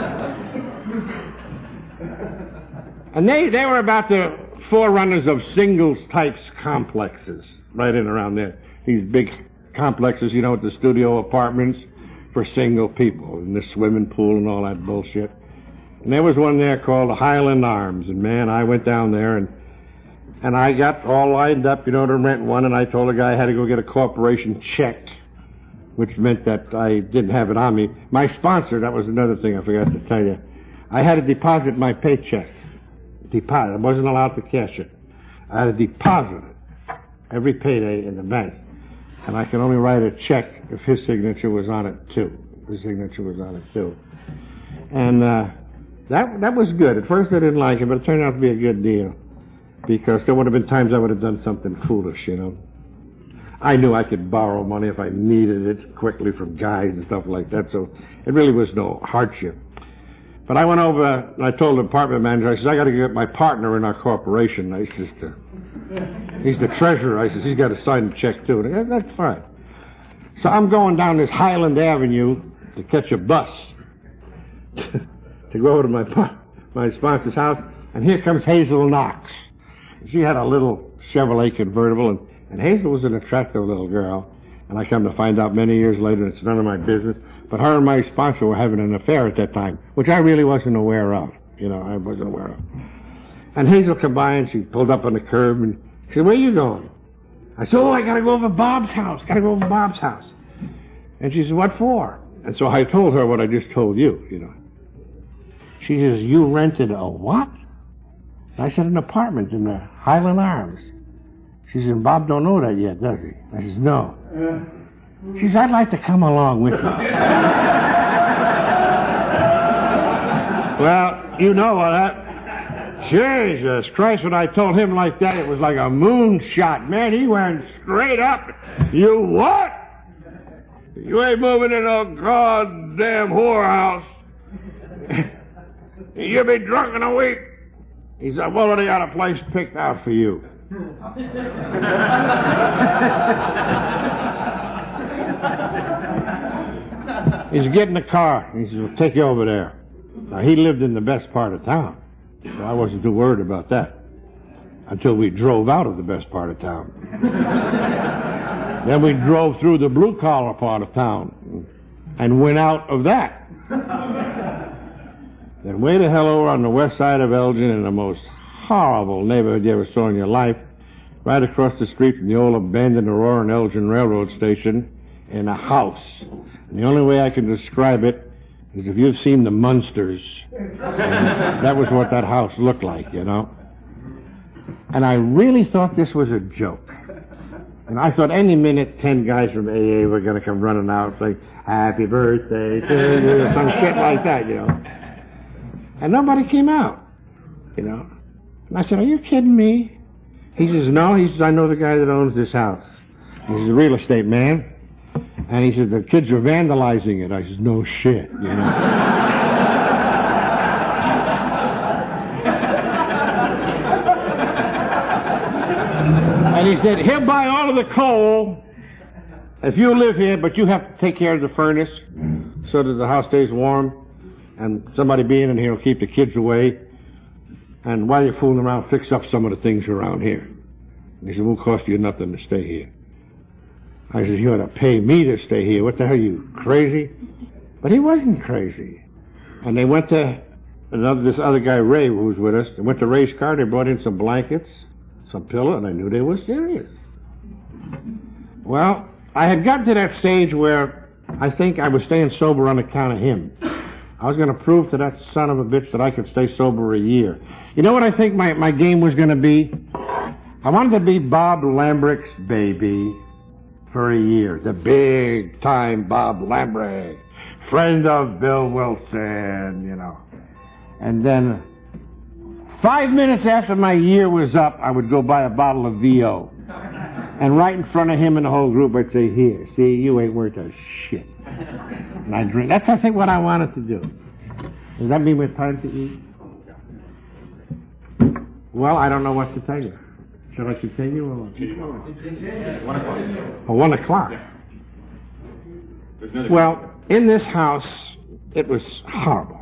And they, they were about the forerunners of singles types complexes right in around there. These big complexes, you know, with the studio apartments for single people and the swimming pool and all that bullshit. And there was one there called Highland Arms. And, man, I went down there and and I got all lined up, you know, to rent one. And I told the guy I had to go get a corporation check, which meant that I didn't have it on me. My sponsor, that was another thing I forgot to tell you. I had to deposit my paycheck. Deposit. I wasn't allowed to cash it. I had to deposit it every payday in the bank. And I could only write a check if his signature was on it, too. His signature was on it, too. And uh, that that was good. At first I didn't like it, but it turned out to be a good deal. Because there would have been times I would have done something foolish, you know. I knew I could borrow money if I needed it quickly from guys and stuff like that, so it really was no hardship. But I went over and I told the apartment manager, I said, I got to get my partner in our corporation. I says, he's the treasurer. I says, he's got to sign the check too. And I said, that's fine. So I'm going down this Highland Avenue to catch a bus to go over to my my sponsor's house, and here comes Hazel Knox. She had a little Chevrolet convertible, and, and Hazel was an attractive little girl. And I come to find out many years later, it's none of my business, but her and my sponsor were having an affair at that time, which I really wasn't aware of. You know, I wasn't aware of. And Hazel came by, and she pulled up on the curb, and she said, where are you going? I said, oh, I got to go over to Bob's house. Got to go over to Bob's house. And she said, what for? And so I told her what I just told you, you know. She says, you rented a what? I said, an apartment in the Highland Arms. She said, Bob don't know that yet, does he? I said, no. She said, I'd like to come along with you. Well, you know what that... Jesus Christ, when I told him like that, it was like a moonshot. Man, he went straight up. You what? You ain't moving in no goddamn whorehouse. You'll be drunk in a week. He said, well, already got a place picked out for you. He's getting the car. He says, we'll take you over there. Now, he lived in the best part of town, so I wasn't too worried about that until we drove out of the best part of town. Then we drove through the blue-collar part of town and went out of that. Then way the hell over on the west side of Elgin in the most horrible neighborhood you ever saw in your life, right across the street from the old abandoned Aurora and Elgin Railroad Station, in a house. And the only way I can describe it is if you've seen the Munsters. That was what that house looked like, you know. And I really thought this was a joke. And I thought any minute ten guys from A A were going to come running out and say, happy birthday to you, some shit like that, you know. And nobody came out, you know. And I said, are you kidding me? He says, no. He says, I know the guy that owns this house. He's a real estate man. And he said, the kids are vandalizing it. I said, no shit, you know. And he said, he'll buy all of the coal if you live here, but you have to take care of the furnace so that the house stays warm. And somebody being in here will keep the kids away. And while you're fooling around, fix up some of the things around here. And he said, it won't cost you nothing to stay here. I said, you ought to pay me to stay here. What the hell, are you crazy? But he wasn't crazy. And they went to another, this other guy, Ray, who was with us. They went to Ray's car. They brought in some blankets, some pillow, and I knew they were serious. Well, I had gotten to that stage where I think I was staying sober on account of him. I was going to prove to that son of a bitch that I could stay sober a year. You know what I think my, my game was going to be? I wanted to be Bob Lambrick's baby for a year. The big-time Bob Lambrick, friend of Bill Wilson, you know. And then five minutes after my year was up, I would go buy a bottle of V O. And right in front of him and the whole group, I'd say, here, see, you ain't worth a shit. And I'd drink. That's, I think, what I wanted to do. Does that mean we're time to eat? Well, I don't know what to tell you. Shall I continue? Or? One o'clock. Oh, one o'clock. Well, in this house, it was horrible.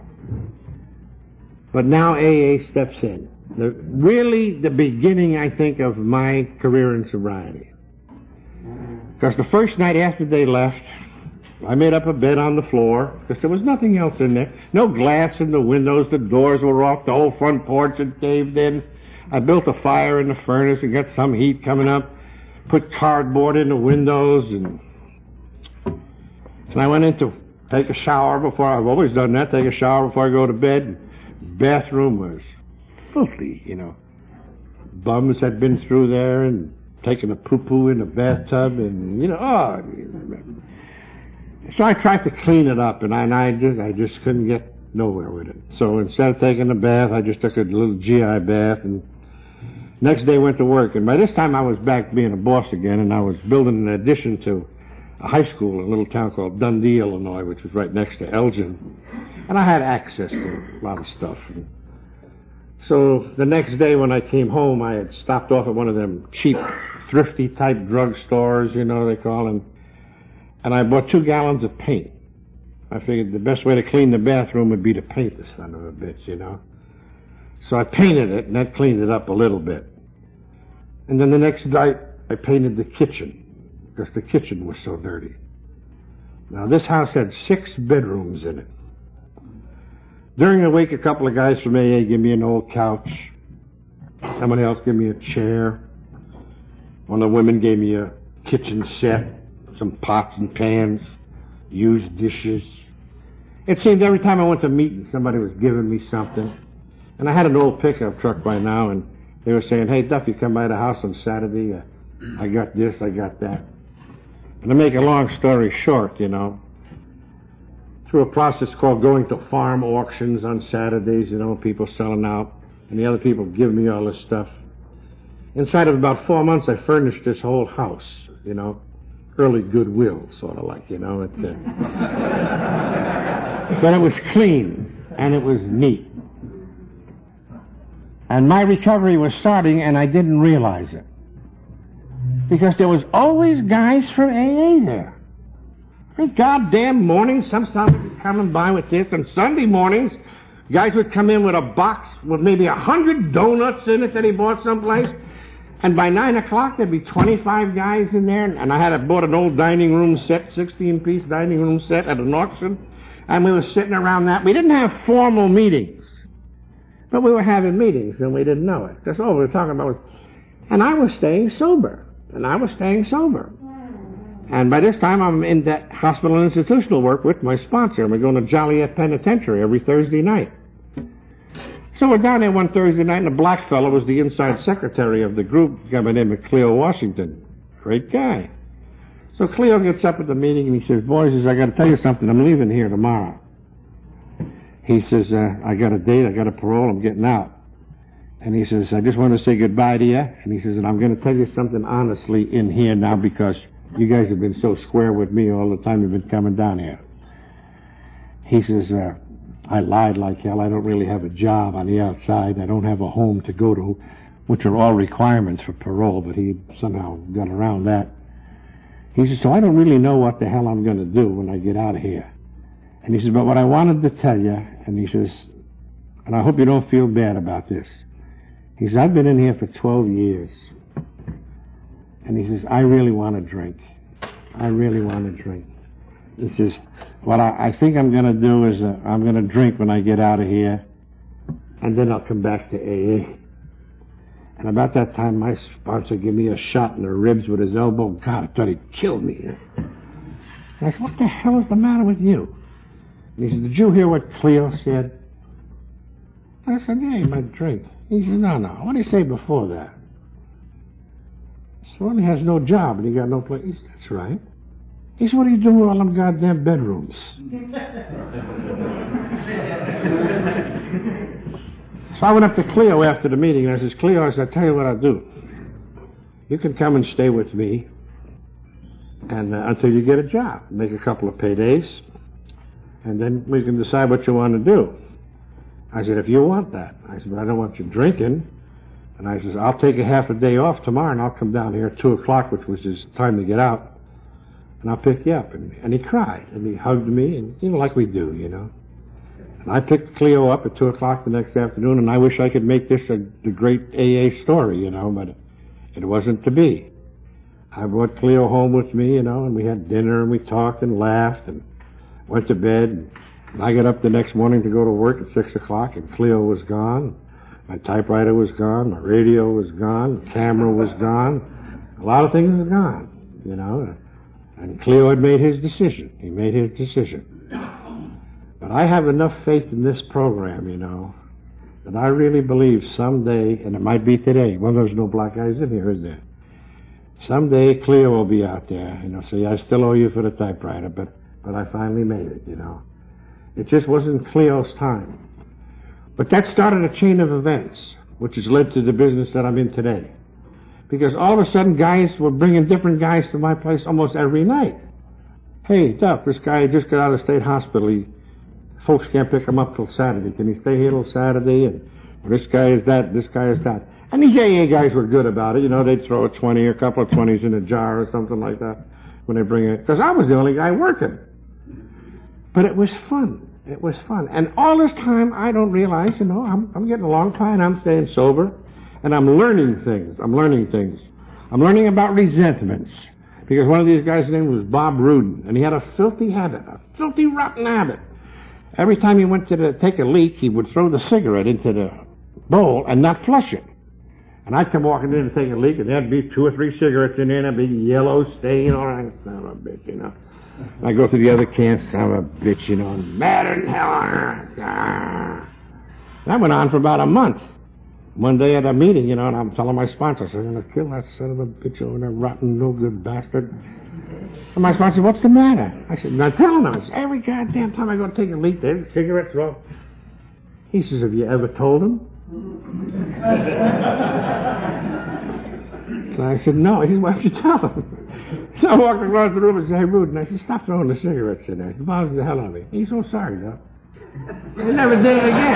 But now A A steps in. The, really the beginning, I think, of my career in sobriety. Because the first night after they left, I made up a bed on the floor, because there was nothing else in there. No glass in the windows, the doors were off, the whole front porch had caved in. I built a fire in the furnace and got some heat coming up, put cardboard in the windows, and, and I went in to take a shower before, I've always done that, take a shower before I go to bed. Bathroom was filthy, you know. Bums had been through there and taken a poo-poo in the bathtub, and, you know, oh. So I tried to clean it up, and I, and I just I just couldn't get nowhere with it. So instead of taking a bath, I just took a little G I bath, and next day went to work. And by this time I was back being a boss again, and I was building an addition to a high school in a little town called Dundee, Illinois, which was right next to Elgin. And I had access to a lot of stuff. And so the next day when I came home, I had stopped off at one of them cheap, thrifty type drug stores, you know, they call them. And I bought two gallons of paint. I figured the best way to clean the bathroom would be to paint the son of a bitch, you know. So I painted it, and that cleaned it up a little bit. And then the next night, I painted the kitchen, because the kitchen was so dirty. Now, this house had six bedrooms in it. During the week, a couple of guys from A A gave me an old couch. Somebody else gave me a chair. One of the women gave me a kitchen set, some pots and pans, used dishes. It seemed every time I went to meetings, somebody was giving me something. And I had an old pickup truck by now, and they were saying, hey, Duffy, come by the house on Saturday. Uh, I got this, I got that. And to make a long story short, you know, through a process called going to farm auctions on Saturdays, you know, people selling out, and the other people giving me all this stuff. Inside of about four months, I furnished this whole house, you know, early goodwill, sort of like, you know. It, uh, but it was clean, and it was neat. And my recovery was starting, and I didn't realize it. Because there was always guys from A A there. Every goddamn morning, some somebody would coming by with this, and Sunday mornings, guys would come in with a box with maybe a hundred donuts in it that he bought someplace, and by nine o'clock there'd be twenty-five guys in there, and I had bought an old dining room set, sixteen-piece dining room set at an auction, and we were sitting around that. We didn't have formal meetings, but we were having meetings, and we didn't know it. That's all we were talking about. And I was staying sober, and I was staying sober. And by this time, I'm in that hospital and institutional work with my sponsor, and we're going to Joliet Penitentiary every Thursday night. So we're down there one Thursday night, and a black fellow was the inside secretary of the group, a guy by the name of Cleo Washington. Great guy. So Cleo gets up at the meeting, and he says, boys, he says, I got to tell you something. I'm leaving here tomorrow. He says, uh, I got a date, I got a parole, I'm getting out. And he says, I just want to say goodbye to you. And he says, and I'm going to tell you something honestly in here now, because you guys have been so square with me all the time you've been coming down here. He says, uh, I lied like hell. I don't really have a job on the outside. I don't have a home to go to, which are all requirements for parole, but he somehow got around that. He says, so I don't really know what the hell I'm going to do when I get out of here. And he says, but what I wanted to tell you, and he says, and I hope you don't feel bad about this. He says, I've been in here for twelve years. And he says, I really want to drink. I really want to drink. He says, what I, I think I'm going to do is uh, I'm going to drink when I get out of here, and then I'll come back to A A. And about that time, my sponsor gave me a shot in the ribs with his elbow. God, I thought he'd killed me. And I said, what the hell is the matter with you? And he said, did you hear what Cleo said? I said, yeah, he might drink. He said, no, no. What did he say before that? So he has no job and he got no place. He said, that's right. He said, what do you do with all them goddamn bedrooms? So I went up to Cleo after the meeting and I says, Cleo, I said, I'll tell you what I'll do. You can come and stay with me and uh, until you get a job. Make a couple of paydays and then we can decide what you want to do. I said, if you want that. I said, but I don't want you drinking. And I says, I'll take a half a day off tomorrow, and I'll come down here at two o'clock, which was his time to get out, and I'll pick you up. And, and he cried, and he hugged me, and, you know, like we do, you know. And I picked Cleo up at two o'clock the next afternoon, and I wish I could make this a, the great A A story, you know, but it wasn't to be. I brought Cleo home with me, you know, and we had dinner, and we talked and laughed, and went to bed. And I got up the next morning to go to work at six o'clock, and Cleo was gone. My typewriter was gone, my radio was gone, the camera was gone. A lot of things were gone, you know. And Cleo had made his decision. He made his decision. But I have enough faith in this program, you know, that I really believe someday, and it might be today, well, there's no black guys in here, is there? Someday Cleo will be out there, you know, say, I still owe you for the typewriter, but, but I finally made it, you know. It just wasn't Cleo's time. But that started a chain of events, which has led to the business that I'm in today. Because all of a sudden, guys were bringing different guys to my place almost every night. Hey, Duff, this guy just got out of state hospital. He, folks can't pick him up till Saturday. Can he stay here till Saturday? And this guy is that, this guy is that. And these A A guys were good about it. You know, they'd throw a twenty or a couple of twenties in a jar or something like that when they bring it. Because I was the only guy working. But it was fun. It was fun. And all this time, I don't realize, you know, I'm, I'm getting along fine. I'm staying sober. And I'm learning things. I'm learning things. I'm learning about resentments. Because one of these guys' name was Bob Rudin. And he had a filthy habit, a filthy, rotten habit. Every time he went to the, take a leak, he would throw the cigarette into the bowl and not flush it. And I'd come walking in to take a leak, and there'd be two or three cigarettes in there, and a big yellow stain. All right, son of a bitch, you know. And I go through the other cans, son of a bitch, you know, and madder than hell. That went on for about a month. One day at a meeting, you know, and I'm telling my sponsor, I said, I'm going to kill that son of a bitch over there, rotten, no-good bastard. And my sponsor said, what's the matter? I said, now tell him. I said, every goddamn time I go take a leak, there's a cigarette throw. He says, have you ever told him? And I said, no. He said, why don't you tell him? So I walked across the room and said, hey, Rudin, I said, stop throwing the cigarettes in there. It bothers the hell out of me. He's so sorry, though. He never did it again.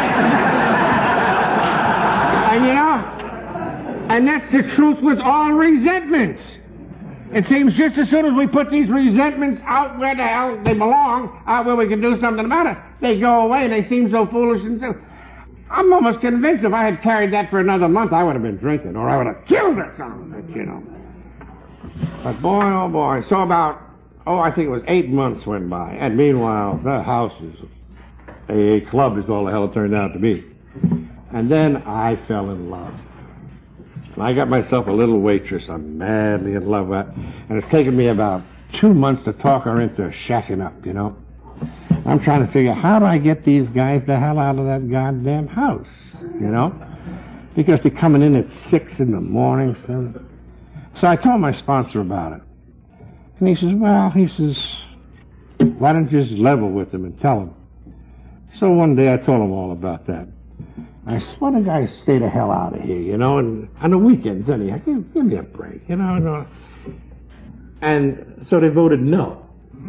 And you know, and that's the truth with all resentments. It seems just as soon as we put these resentments out where the hell they belong, out where we can do something about it, they go away and they seem so foolish and so... I'm almost convinced if I had carried that for another month, I would have been drinking, or I would have killed or something, you know. But boy, oh boy, so about, oh, I think it was eight months went by, and meanwhile, the house is a, a club is all the hell it turned out to be. And then I fell in love. And I got myself a little waitress I'm madly in love with, and it's taken me about two months to talk her into shacking up, you know. I'm trying to figure, how do I get these guys the hell out of that goddamn house, you know? Because they're coming in at six in the morning. So, so I told my sponsor about it. And he says, well, he says, why don't you just level with them and tell them? So one day I told him all about that. I said, why don't guys stay the hell out of here, you know? And on the weekends, anyhow, give, give me a break, you know? No. And so they voted no.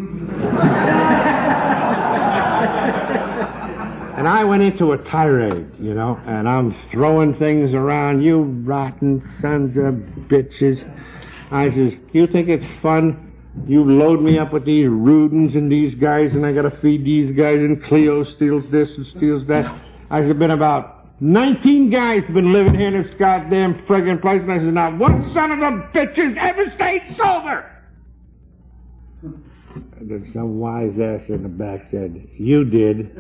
And I went into a tirade, you know, and I'm throwing things around, you rotten sons of bitches. I says, you think it's fun? You load me up with these Rudins and these guys, and I gotta feed these guys, and Cleo steals this and steals that. I said, been about nineteen guys have been living here in this goddamn friggin' place, and I said, not one son of a bitch has ever stayed sober. And then some wise ass in the back said, you did.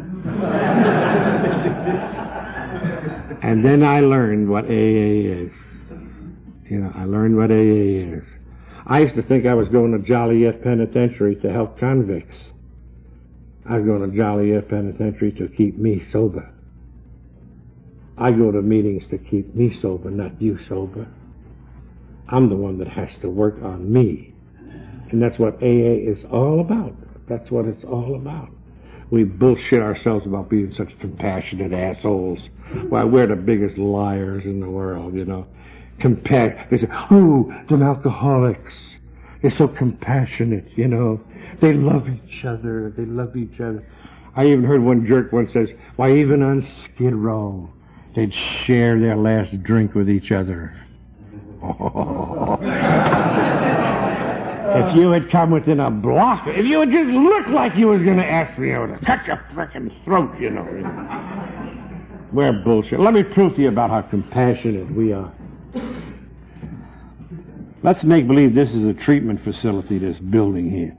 And then I learned what A A is. You know, I learned what A A is. I used to think I was going to Joliet Penitentiary to help convicts. I was going to Joliet Penitentiary to keep me sober. I go to meetings to keep me sober, not you sober. I'm the one that has to work on me. And that's what A A is all about. That's what it's all about. We bullshit ourselves about being such compassionate assholes. Why, we're the biggest liars in the world, you know. Compa- they say, oh, them alcoholics. They're so compassionate, you know. They love each other. They love each other. I even heard one jerk once says, why, even on Skid Row, They'd share their last drink with each other. Oh. If you had come within a block, if you had just looked like you was going to ask me, I would have cut your frickin' throat, you know. We're bullshit. Let me prove to you about how compassionate we are. Let's make believe this is a treatment facility, this building here.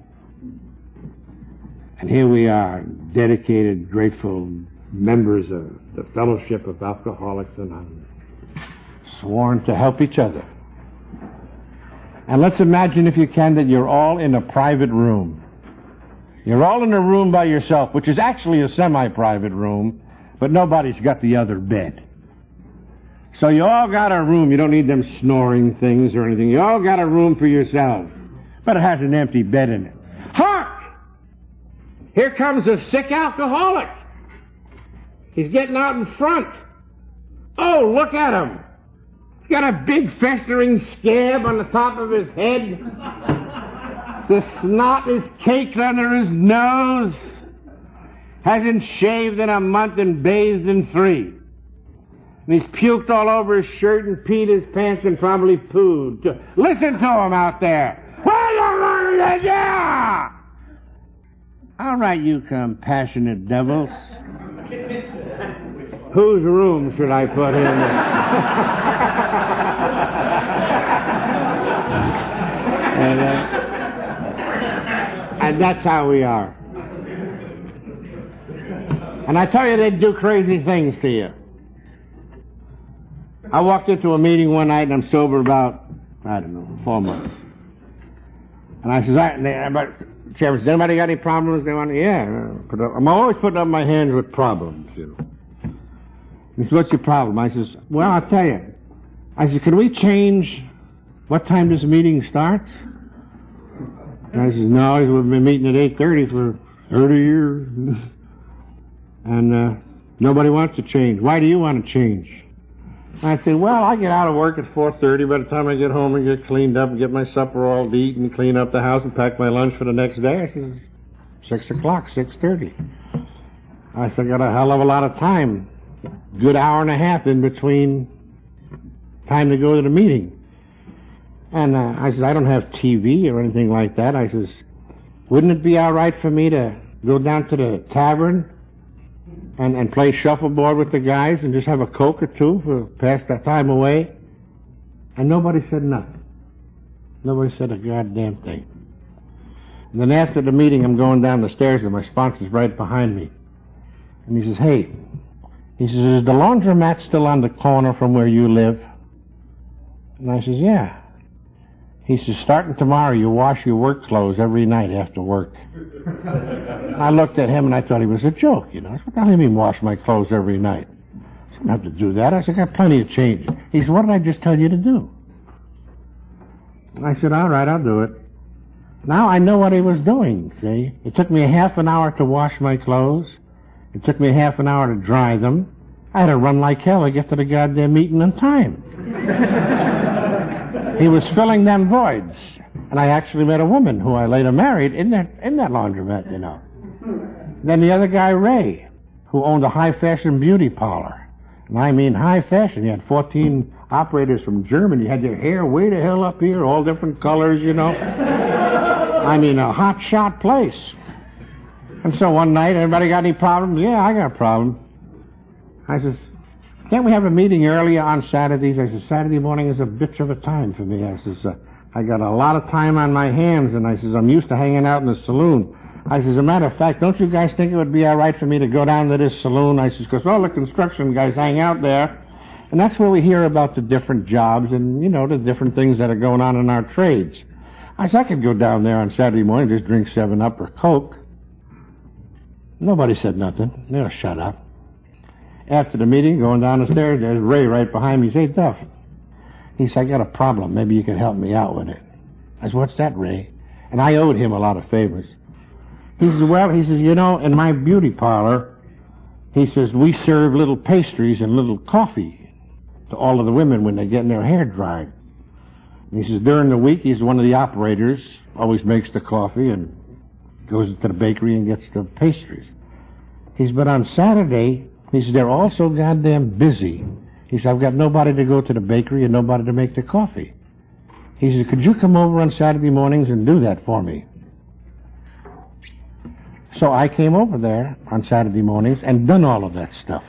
And here we are, dedicated, grateful members of the Fellowship of Alcoholics Anonymous, sworn to help each other. And let's imagine, if you can, that you're all in a private room. You're all in a room by yourself, which is actually a semi-private room, but nobody's got the other bed. So you all got a room. You don't need them snoring things or anything. You all got a room for yourselves, but it has an empty bed in it. Hark! Here comes a sick alcoholic. He's getting out in front. Oh, look at him. He's got a big festering scab on the top of his head. The snot is caked under his nose. Hasn't shaved in a month and bathed in three. And he's puked all over his shirt and peed his pants and probably pooed. Listen to him out there. All right, you compassionate devils. Whose room should I put in? and, uh, and that's how we are. And I tell you, they do crazy things to you. I walked into a meeting one night, and I'm sober about, I don't know, four months. And I said, I, Chairman, does anybody got any problems they want to, yeah. Put up, I'm always putting up my hands with problems, you know. He said, what's your problem? I says, well, I'll tell you. I said, can we change what time this meeting starts? And I says, no, we've been meeting at eight thirty for thirty years. And uh, nobody wants to change. Why do you want to change? And I said, well, I get out of work at four thirty. By the time I get home and get cleaned up and get my supper all to eat and clean up the house and pack my lunch for the next day, I said, six o'clock, six thirty. I said, I got a hell of a lot of time. Good hour and a half in between time to go to the meeting. And uh, I said, I don't have T V or anything like that. I says, wouldn't it be all right for me to go down to the tavern and, and play shuffleboard with the guys and just have a Coke or two for pass that time away? And nobody said nothing. Nobody said a goddamn thing. And then after the meeting, I'm going down the stairs and my sponsor's right behind me. And he says, hey, he says, is the laundromat still on the corner from where you live? And I says, yeah. He says, starting tomorrow, you wash your work clothes every night after work. I looked at him and I thought he was a joke, you know. I said, what the hell do you mean wash my clothes every night? I don't have to do that. I said, I got plenty of change. He said, what did I just tell you to do? And I said, all right, I'll do it. Now I know what he was doing, see. It took me a half an hour to wash my clothes. It took me half an hour to dry them. I had to run like hell to get to the goddamn meeting on time. He was filling them voids. And I actually met a woman who I later married in that in that laundromat, you know. Then the other guy, Ray, who owned a high-fashion beauty parlor. And I mean high-fashion. He had fourteen operators from Germany. Had their hair way the hell up here, all different colors, you know. I mean, a hot-shot place. And so one night, everybody got any problems? Yeah, I got a problem. I says, can't we have a meeting earlier on Saturdays? I says, Saturday morning is a bitch of a time for me. I says, uh, I got a lot of time on my hands, and I says, I'm used to hanging out in the saloon. I says, as a matter of fact, don't you guys think it would be all right for me to go down to this saloon? I says, because all the construction guys hang out there, and that's where we hear about the different jobs and, you know, the different things that are going on in our trades. I said, I could go down there on Saturday morning, just drink seven up or Coke. Nobody said nothing. They were shut up. After the meeting, going down the stairs, there's Ray right behind me. He said, hey, Duff. He said, I got a problem. Maybe you can help me out with it. I said, what's that, Ray? And I owed him a lot of favors. He says, well, he says, you know, in my beauty parlor, he says, we serve little pastries and little coffee to all of the women when they're getting their hair dried. And he says, during the week, he's one of the operators, always makes the coffee and goes to the bakery and gets the pastries. He says, but on Saturday, He says, they're all so goddamn busy. He said, I've got nobody to go to the bakery and nobody to make the coffee. He said, could you come over on Saturday mornings and do that for me? So I came over there on Saturday mornings and done all of that stuff.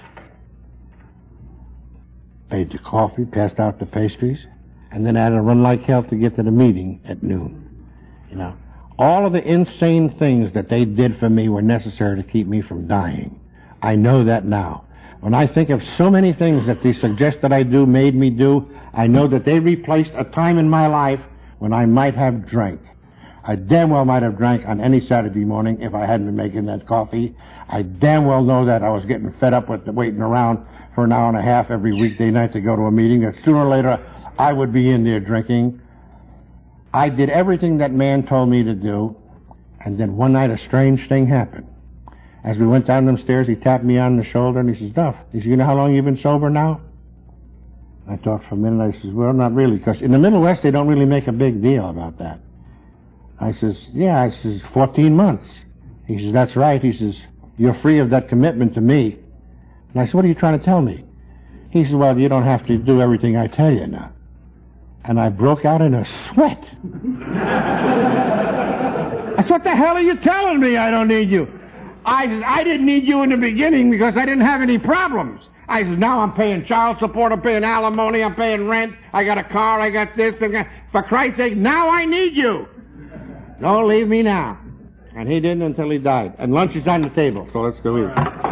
Made the coffee, passed out the pastries, and then I had to run like hell to get to the meeting at noon. You know, all of the insane things that they did for me were necessary to keep me from dying. I know that now. When I think of so many things that they suggest that I do, made me do, I know that they replaced a time in my life when I might have drank. I damn well might have drank on any Saturday morning if I hadn't been making that coffee. I damn well know that I was getting fed up with the waiting around for an hour and a half every weekday night to go to a meeting, that sooner or later I would be in there drinking. I did everything that man told me to do, and then one night a strange thing happened. As we went down them stairs, he tapped me on the shoulder and he says, Duff, he says, you know how long you've been sober now? I thought for a minute. I says, well, not really, because in the Middle West they don't really make a big deal about that. I says, yeah, I says, fourteen months. He says, that's right. He says, you're free of that commitment to me. And I said, what are you trying to tell me? He says, well, you don't have to do everything I tell you now. And I broke out in a sweat. I said, what the hell are you telling me? I don't need you. I said, I didn't need you in the beginning because I didn't have any problems. I said, now I'm paying child support, I'm paying alimony, I'm paying rent, I got a car, I got this, I got... for Christ's sake, now I need you. Don't leave me now. And he didn't until he died. And lunch is on the table, so let's go eat.